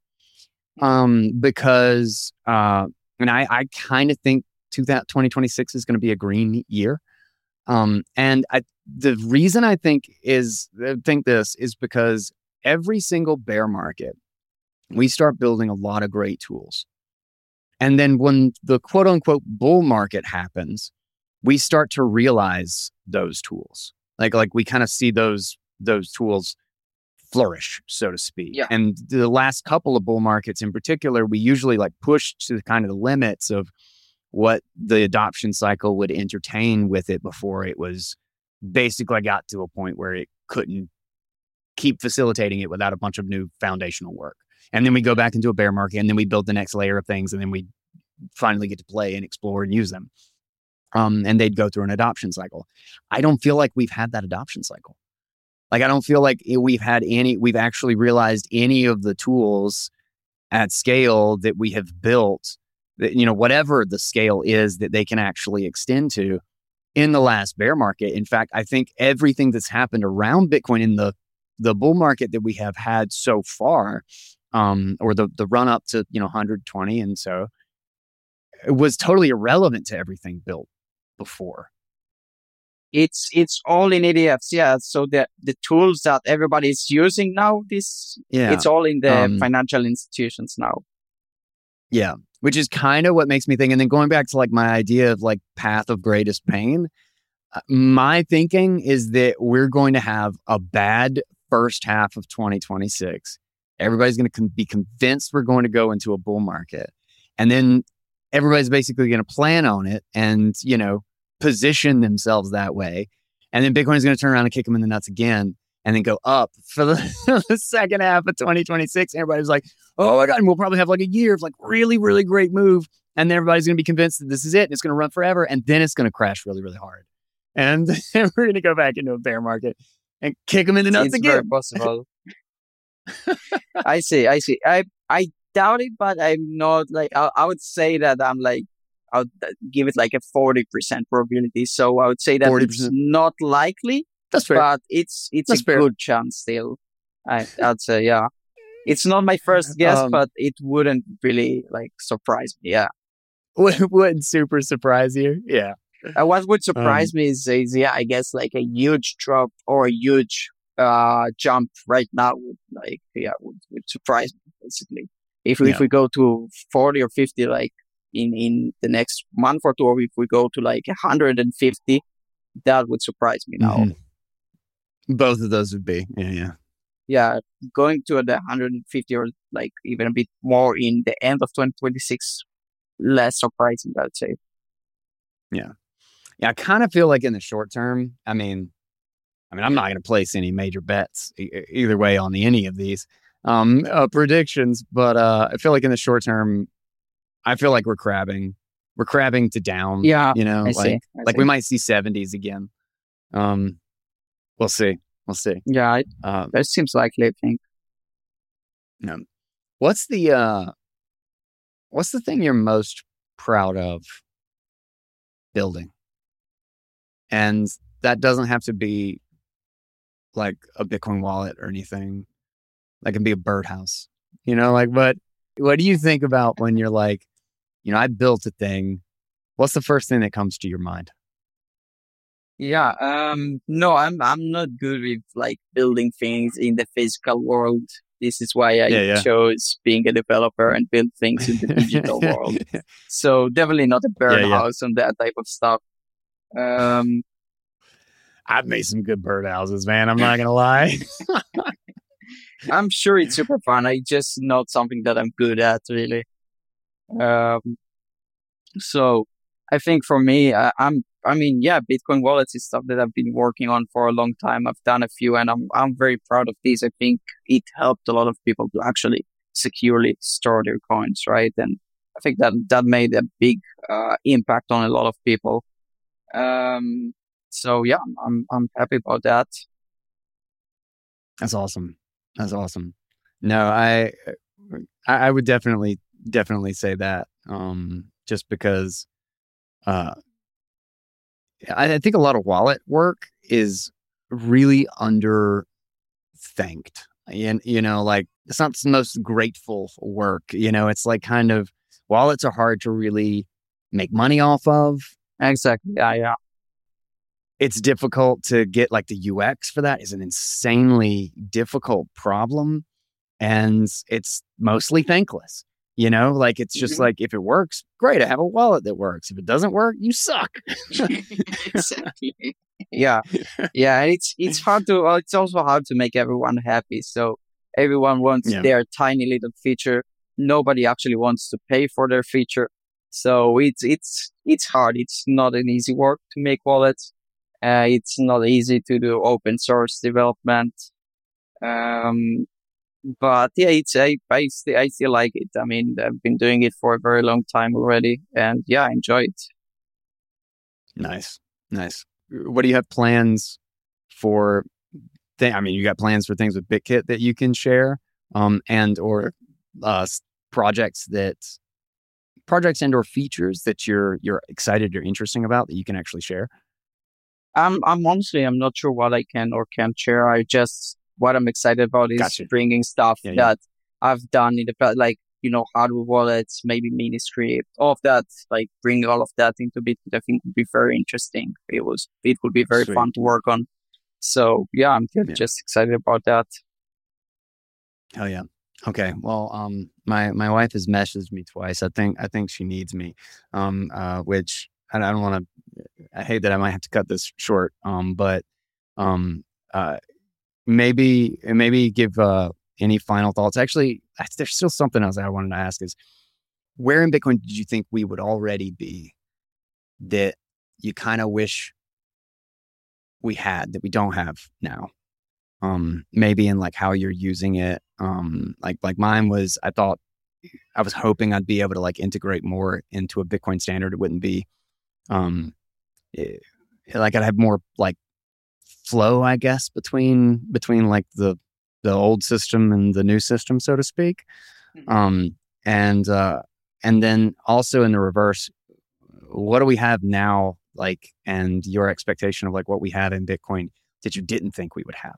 Um, because, uh, and I, I kind of think twenty twenty-six is going to be a green year. Um, and I, the reason I think is, I think this is because every single bear market, we start building a lot of great tools. And then when the quote unquote bull market happens, we start to realize those tools. Like, like we kind of see those, those tools flourish, so to speak. Yeah. And the last couple of bull markets in particular, we usually like push to kind of the limits of what the adoption cycle would entertain with it before it was basically got to a point where it couldn't keep facilitating it without a bunch of new foundational work. And then we go back into a bear market and then we build the next layer of things and then we finally get to play and explore and use them. Um, and they'd go through an adoption cycle. I don't feel like we've had that adoption cycle. Like, I don't feel like we've had any, we've actually realized any of the tools at scale that we have built, that, you know, whatever the scale is that they can actually extend to in the last bear market. In fact, I think everything that's happened around Bitcoin in the, the bull market that we have had so far um, or the the run up to you know one hundred twenty, and so it was totally irrelevant to everything built before. It's it's all in E T Fs, yeah. So the the tools that everybody is using now, this Yeah, it's all in the um, financial institutions now. yeah, which is kind of what makes me think. And then going back to like my idea of like path of greatest pain, uh, my thinking is that we're going to have a bad first half of twenty twenty-six. Everybody's going to con- be convinced we're going to go into a bull market, and then everybody's basically going to plan on it and you know position themselves that way, and then Bitcoin is going to turn around and kick them in the nuts again, and then go up for the, the second half of twenty twenty-six. Everybody's like, oh my God, and we'll probably have like a year of like really, really great move. And then everybody's going to be convinced that this is it. And it's going to run forever. And then it's going to crash really, really hard. And we're going to go back into a bear market and kick them in the nuts It's again. very possible. I see, I see. I I doubt it, but I'm not like, I, I would say that I'm like, I would give it like a forty percent probability. So I would say that forty it's percent. not likely, That's fair. but it's it's That's a fair. good chance still. I, I'd say, yeah. It's not my first guess, Um, but it wouldn't really like surprise me. Yeah. Wouldn't super surprise you. Yeah. Uh, what would surprise Um, me is, is, yeah, I guess like a huge drop or a huge uh jump right now would like, yeah, would, would surprise me basically. If we, Yeah. if we go to forty or fifty, like in, in the next month or two, or if we go to like one hundred fifty, that would surprise me now. mhm. Both of those would be. Yeah. Yeah. Yeah, going to the one hundred fifty or like even a bit more in the end of twenty twenty-six, less surprising, I'd say. Yeah. I kind of feel like in the short term, I mean, I mean, I'm not going to place any major bets e- e- either way on the, any of these um, uh, predictions, but uh, I feel like in the short term, I feel like we're crabbing, we're crabbing to down. Yeah, you know, I like see. I like see. we might see seventies again. Um, we'll see, we'll see. Yeah, it, Uh, that seems likely, I think. um, what's the uh, what's the thing you're most proud of building? And that doesn't have to be like a Bitcoin wallet or anything. That can be a birdhouse, you know, like, but what do you think about when you're like, you know, I built a thing. What's the first thing that comes to your mind? Yeah, um, no, I'm I'm not good with like building things in the physical world. This is why I Yeah, yeah. chose being a developer and build things in the digital world. So definitely not a Yeah, yeah. birdhouse and that type of stuff. Um, I've made some good birdhouses, man. I'm not going to lie. I'm sure it's super fun. I just not something that I'm good at really. Um, so I think for me, I, I'm, I mean, yeah, Bitcoin wallets is stuff that I've been working on for a long time. I've done a few and I'm, I'm very proud of these. I think it helped a lot of people to actually securely store their coins, right? And I think that that made a big, uh, impact on a lot of people. Um, so yeah, I'm, I'm happy about that. That's awesome. That's awesome. No, I, I, I would definitely, definitely say that. Um, just because, uh, I, I think a lot of wallet work is really under thanked. And, you know, like it's not the most grateful work. You know, it's like kind of wallets are hard to really make money off of. Exactly. Yeah. Yeah. It's difficult to get like the U X for that is an insanely difficult problem. And it's mostly thankless. You know, like it's just Mhm. like if it works, great. I have a wallet that works. If it doesn't work, you suck. Exactly. Yeah. Yeah. And it's, it's hard to, well, it's also hard to make everyone happy. So everyone wants Yeah. their tiny little feature. Nobody actually wants to pay for their feature. So it's, it's, it's hard. It's not an easy work to make wallets. Uh, it's not easy to do open source development. Um, but yeah, it's, I, I, st- I still like it. I mean, I've been doing it for a very long time already and yeah, I enjoy it. Nice. Nice. What do you have plans for? Th- I mean, you got plans for things with BitKit that you can share, um, and or uh, s- projects that projects and or features that you're you're excited or interesting about that you can actually share. I'm, I'm honestly, I'm not sure what I can or can't share. I just, what I'm excited about is Gotcha. bringing stuff Yeah, yeah. that I've done in the past, like, you know, hardware wallets, maybe Miniscript, all of that, like bring all of that into Bitcoin, I think would be very interesting. It was, it would be very Sweet. fun to work on. So yeah, I'm Yeah. just excited about that. Hell yeah. Okay. Well, um, my, my wife has messaged me twice. I think, I think she needs me, um, uh, which I don't want to, I hate that I might have to cut this short. Um, but, um, uh, maybe, maybe give, uh, any final thoughts. Actually, there's still something else I wanted to ask is, where in Bitcoin did you think we would already be that you kind of wish we had that we don't have now? Um, maybe in like how you're using it. Um, like, like mine was, I thought, I was hoping I'd be able to like integrate more into a Bitcoin standard. It wouldn't be, um, it, like I'd have more like flow, I guess, between, between like the, the old system and the new system, so to speak. Mm-hmm. Um, and, uh, and then also in the reverse, what do we have now? Like, and your expectation of like what we had in Bitcoin that you didn't think we would have?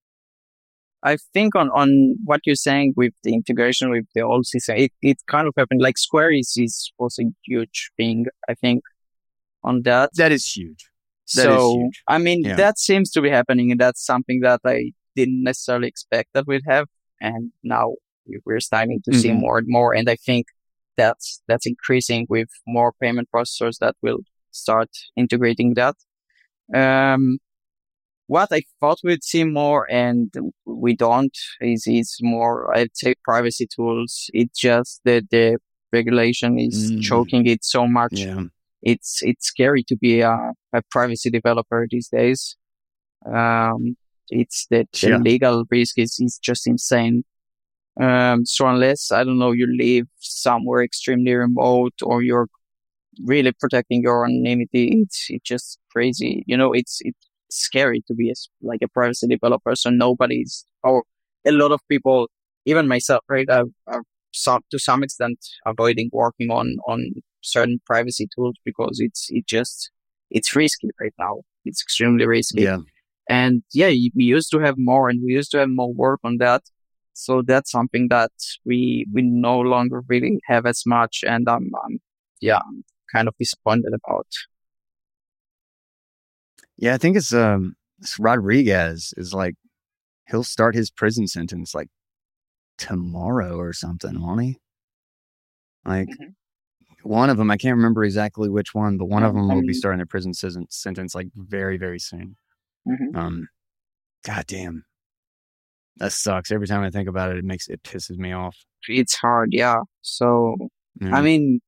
I think on, on what you're saying with the integration with the old system, it, it kind of happened. Like Square is, is was a huge thing, I think, on that. That is huge. That so, is huge. I mean, yeah. that seems to be happening, and that's something that I didn't necessarily expect that we'd have. And now we're starting to mm-hmm. see more and more. And I think that's, that's increasing with more payment processors that will start integrating that. Um, What I thought we'd see more and we don't is, is more, I'd say, privacy tools. It's just that the regulation is mm. choking it so much. Yeah. It's, it's scary to be a, a privacy developer these days. Um, it's that the yeah. legal risk is, is just insane. Um, so unless, I don't know, you live somewhere extremely remote or you're really protecting your anonymity, it's, it's just crazy. You know, it's, it's, scary to be a, like a privacy developer. So nobody's, or a lot of people, even myself, right, are, are some, to some extent avoiding working on, on certain privacy tools because it's, it just, it's risky right now. It's extremely risky. Yeah. And yeah, we used to have more and we used to have more work on that. So that's something that we, we no longer really have as much. And I'm, um, yeah, I'm kind of disappointed about. Yeah, I think it's um it's Rodriguez is like he'll start his prison sentence like tomorrow or something, won't he? Like mm-hmm. one of them, I can't remember exactly which one, but one of them will be starting their prison sentence like very, very soon. Mm-hmm. Um, God damn, that sucks. Every time I think about it, it makes it pisses me off. It's hard, yeah. So mm-hmm. I mean.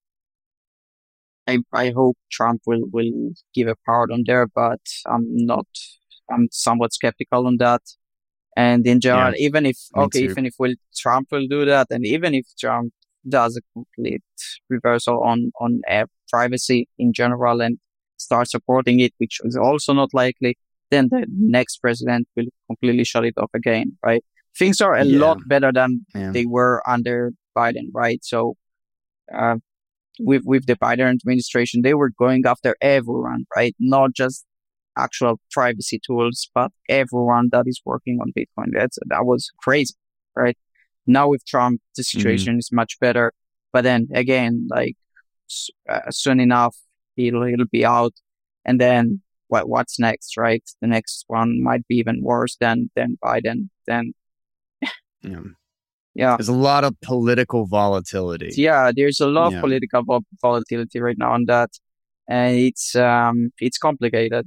I, I hope Trump will, will give a pardon there, but I'm not, I'm somewhat skeptical on that. And in general, yeah, even if, okay, too. even if will, Trump will do that, and even if Trump does a complete reversal on, on uh, privacy in general and start supporting it, which is also not likely, then the next president will completely shut it off again, right? Things are a yeah. lot better than yeah. they were under Biden, right? So, uh, With with the Biden administration, they were going after everyone, right? Not just actual privacy tools, but everyone that is working on Bitcoin. That's that was crazy, right? Now with Trump, the situation mm-hmm. is much better. But then again, like uh, soon enough, he'll he'll be out, and then what what's next, right? The next one might be even worse than than Biden. Then. yeah. Yeah. There's a lot of political volatility. Yeah, there's a lot yeah. of political volatility right now on that. And it's um it's complicated.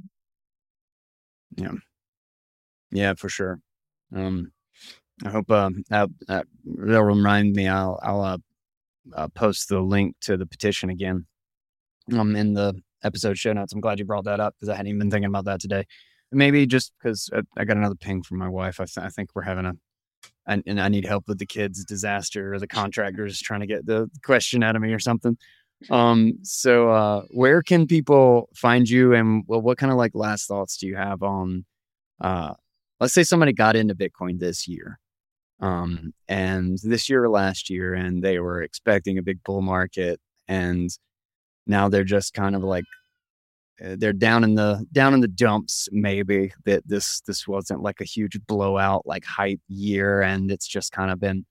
Yeah. Yeah, for sure. Um I hope um that, that that'll remind me I'll I'll uh, uh, post the link to the petition again. Um in the episode show notes. I'm glad you brought that up because I hadn't even been thinking about that today. Maybe just because I, I got another ping from my wife. I, th- I think we're having a And, and I need help with the kids' disaster or the contractors trying to get the question out of me or something. Um, so uh, where can people find you? And well, what kind of like last thoughts do you have on, uh, let's say somebody got into Bitcoin this year um, and this year or last year, and they were expecting a big bull market and now they're just kind of like, they're down in the down in the dumps maybe that this this wasn't like a huge blowout like hype year and it's just kind of been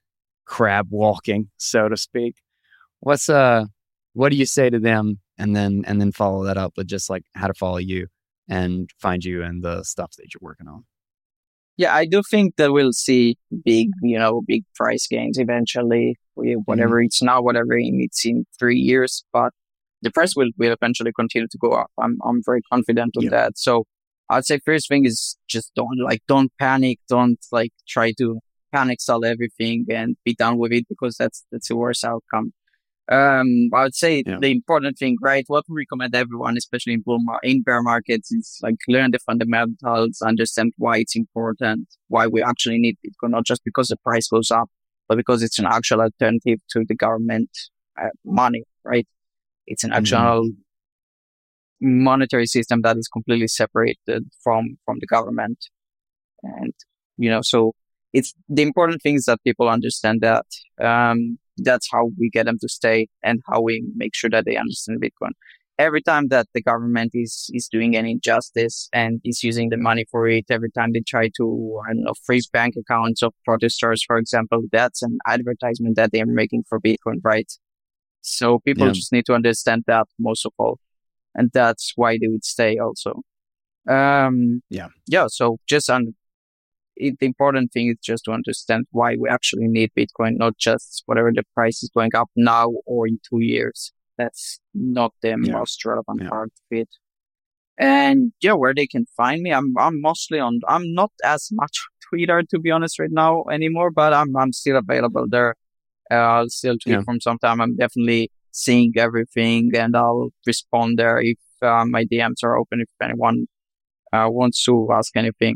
crab walking, so to speak. What's uh, what do you say to them, and then and then follow that up with just like how to follow you and find you and the stuff that you're working on? Yeah, I do think that we'll see big, you know, big price gains eventually. We, whatever mm-hmm. it's now, whatever it's in three years, but the price will, will eventually continue to go up. I'm I'm very confident on yeah. that. So I'd say first thing is just don't like don't panic, don't like try to panic sell everything and be done with it, because that's that's the worst outcome. Um, I would say yeah. the important thing, right? What we recommend everyone, especially in bull mar- in bear markets, is like learn the fundamentals, understand why it's important, why we actually need Bitcoin, not just because the price goes up, but because it's an actual alternative to the government uh, money, right? It's an actual mm-hmm. monetary system that is completely separated from from the government, and you know, so it's the important thing is that people understand that. Um, That's how we get them to stay and how we make sure that they understand Bitcoin. Every time that the government is, is doing any injustice and is using the money for it, every time they try to, I don't know, freeze bank accounts of protesters, for example, that's an advertisement that they're making for Bitcoin, right? So people yeah. just need to understand that most of all. And that's why they would stay also. Um, yeah. Yeah. So just on, It, the important thing is just to understand why we actually need Bitcoin, not just whatever the price is going up now or in two years. That's not the yeah. most relevant yeah. part of it. And yeah, where they can find me, I'm I'm mostly on. I'm not as much Twitter, to be honest, right now anymore, but I'm I'm still available there. Uh, I'll still tweet yeah. from some time. I'm definitely seeing everything, and I'll respond there if uh, my D Ms are open. If anyone uh, wants to ask anything.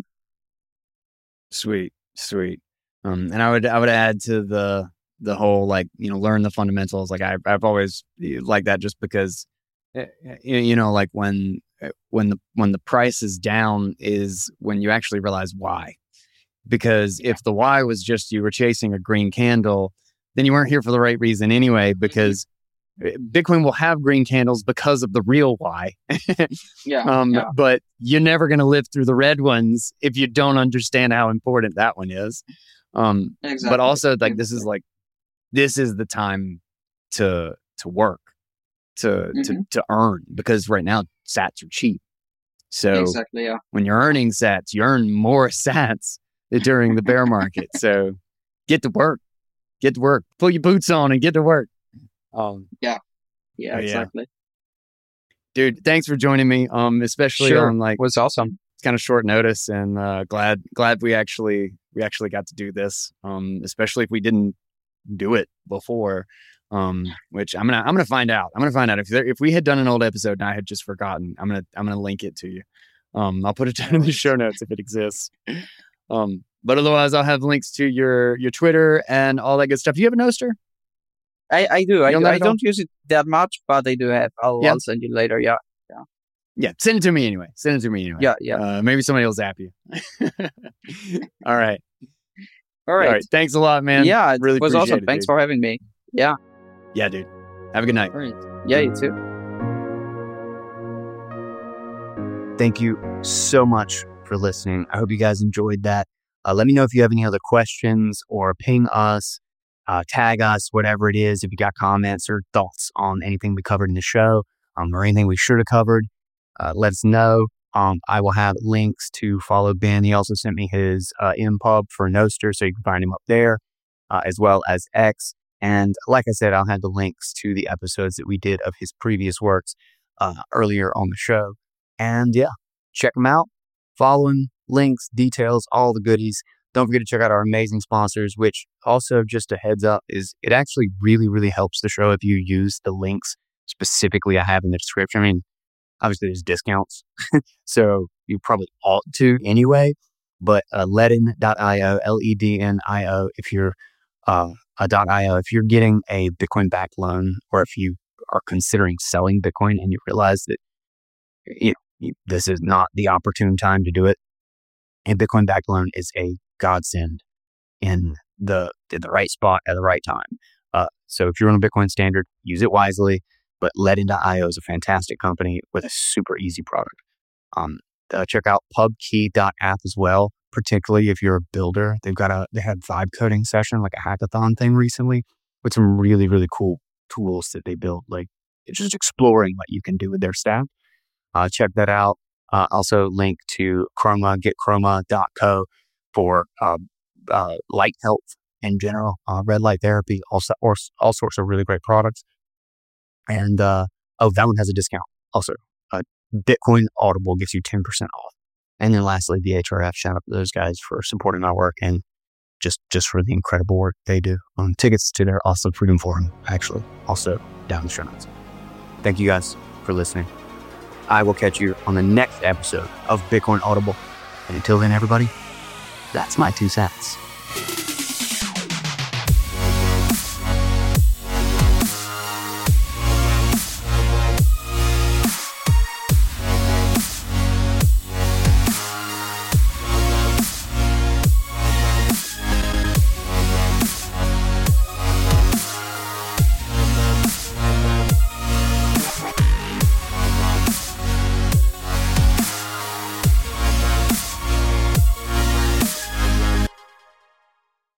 Sweet, sweet. Um, and I would, I would add to the, the whole, like, you know, learn the fundamentals. Like I, I've always liked that, just because, you know, like when, when the, when the price is down is when you actually realize why. Because if the why was just you were chasing a green candle, then you weren't here for the right reason anyway, because Bitcoin will have green candles because of the real why. yeah, um, yeah. But you're never going to live through the red ones if you don't understand how important that one is. Um, exactly. But also, like, exactly. this is like, this is the time to to work, to mm-hmm. to to earn, because right now sats are cheap. So exactly, yeah. when you're earning sats, you earn more sats during the bear market. So get to work, get to work, pull your boots on and get to work. Um, yeah, yeah, exactly. Yeah. Dude, thanks for joining me. Um, especially sure. on like, it was awesome. It's kind of short notice, and uh, glad glad we actually we actually got to do this. Um, especially if we didn't do it before. Um, which I'm gonna I'm gonna find out. I'm gonna find out if there, if we had done an old episode and I had just forgotten. I'm gonna I'm gonna link it to you. Um, I'll put it down in the show notes if it exists. Um, but otherwise, I'll have links to your your Twitter and all that good stuff. Do you have a Nostr? I, I do. I, do. I don't use it that much, but I do have. I'll, yeah. I'll send you later. Yeah. Yeah. Yeah. Send it to me anyway. Send it to me anyway. Yeah. Yeah. Uh, maybe somebody will zap you. All right. All right. All right. Thanks a lot, man. Yeah. It really was awesome. It, Thanks dude. for having me. Yeah. Yeah, dude. Have a good night. All right. Yeah, you too. Thank you so much for listening. I hope you guys enjoyed that. Uh, let me know if you have any other questions, or ping us. Uh, tag us, whatever it is, if you got comments or thoughts on anything we covered in the show, um, or anything we should have covered, uh, let us know. Um, I will have links to follow Ben. He also sent me his uh, impub for Nostr, so you can find him up there, uh, as well as X. And like I said, I'll have the links to the episodes that we did of his previous works uh, earlier on the show. And yeah, check him out. Follow him, links, details, all the goodies. Don't forget to check out our amazing sponsors, which also, just a heads up, is it actually really, really helps the show if you use the links specifically I have in the description. I mean, obviously there's discounts, so you probably ought to anyway, but uh, ledin dot io, L E D N I O, if you're uh, a .io, if you're getting a Bitcoin-backed loan, or if you are considering selling Bitcoin and you realize that you know, this is not the opportune time to do it, a Bitcoin-backed loan is a godsend in the in the right spot at the right time. Uh, so if you're on a Bitcoin standard, use it wisely. But ledin dot io is a fantastic company with a super easy product. Um, uh, check out pubkey dot app as well. particularly if you're a builder. They've got a, they had vibe coding session, like a hackathon thing recently with some really, really cool tools that they built. Like it's just exploring what you can do with their stack. Uh, check that out. Uh, also link to Chroma, get chroma dot co for uh, uh, light health in general, uh, red light therapy, also, or, all sorts of really great products. And, uh, oh, that one has a discount also. Uh, Bitcoin Audible gives you ten percent off. And then lastly, the H R F, shout out to those guys for supporting our work and just, just for the incredible work they do. Um, tickets to their awesome Freedom Forum, actually, also down in the show notes. Thank you guys for listening. I will catch you on the next episode of Bitcoin Audible. And until then, everybody, that's my two cents.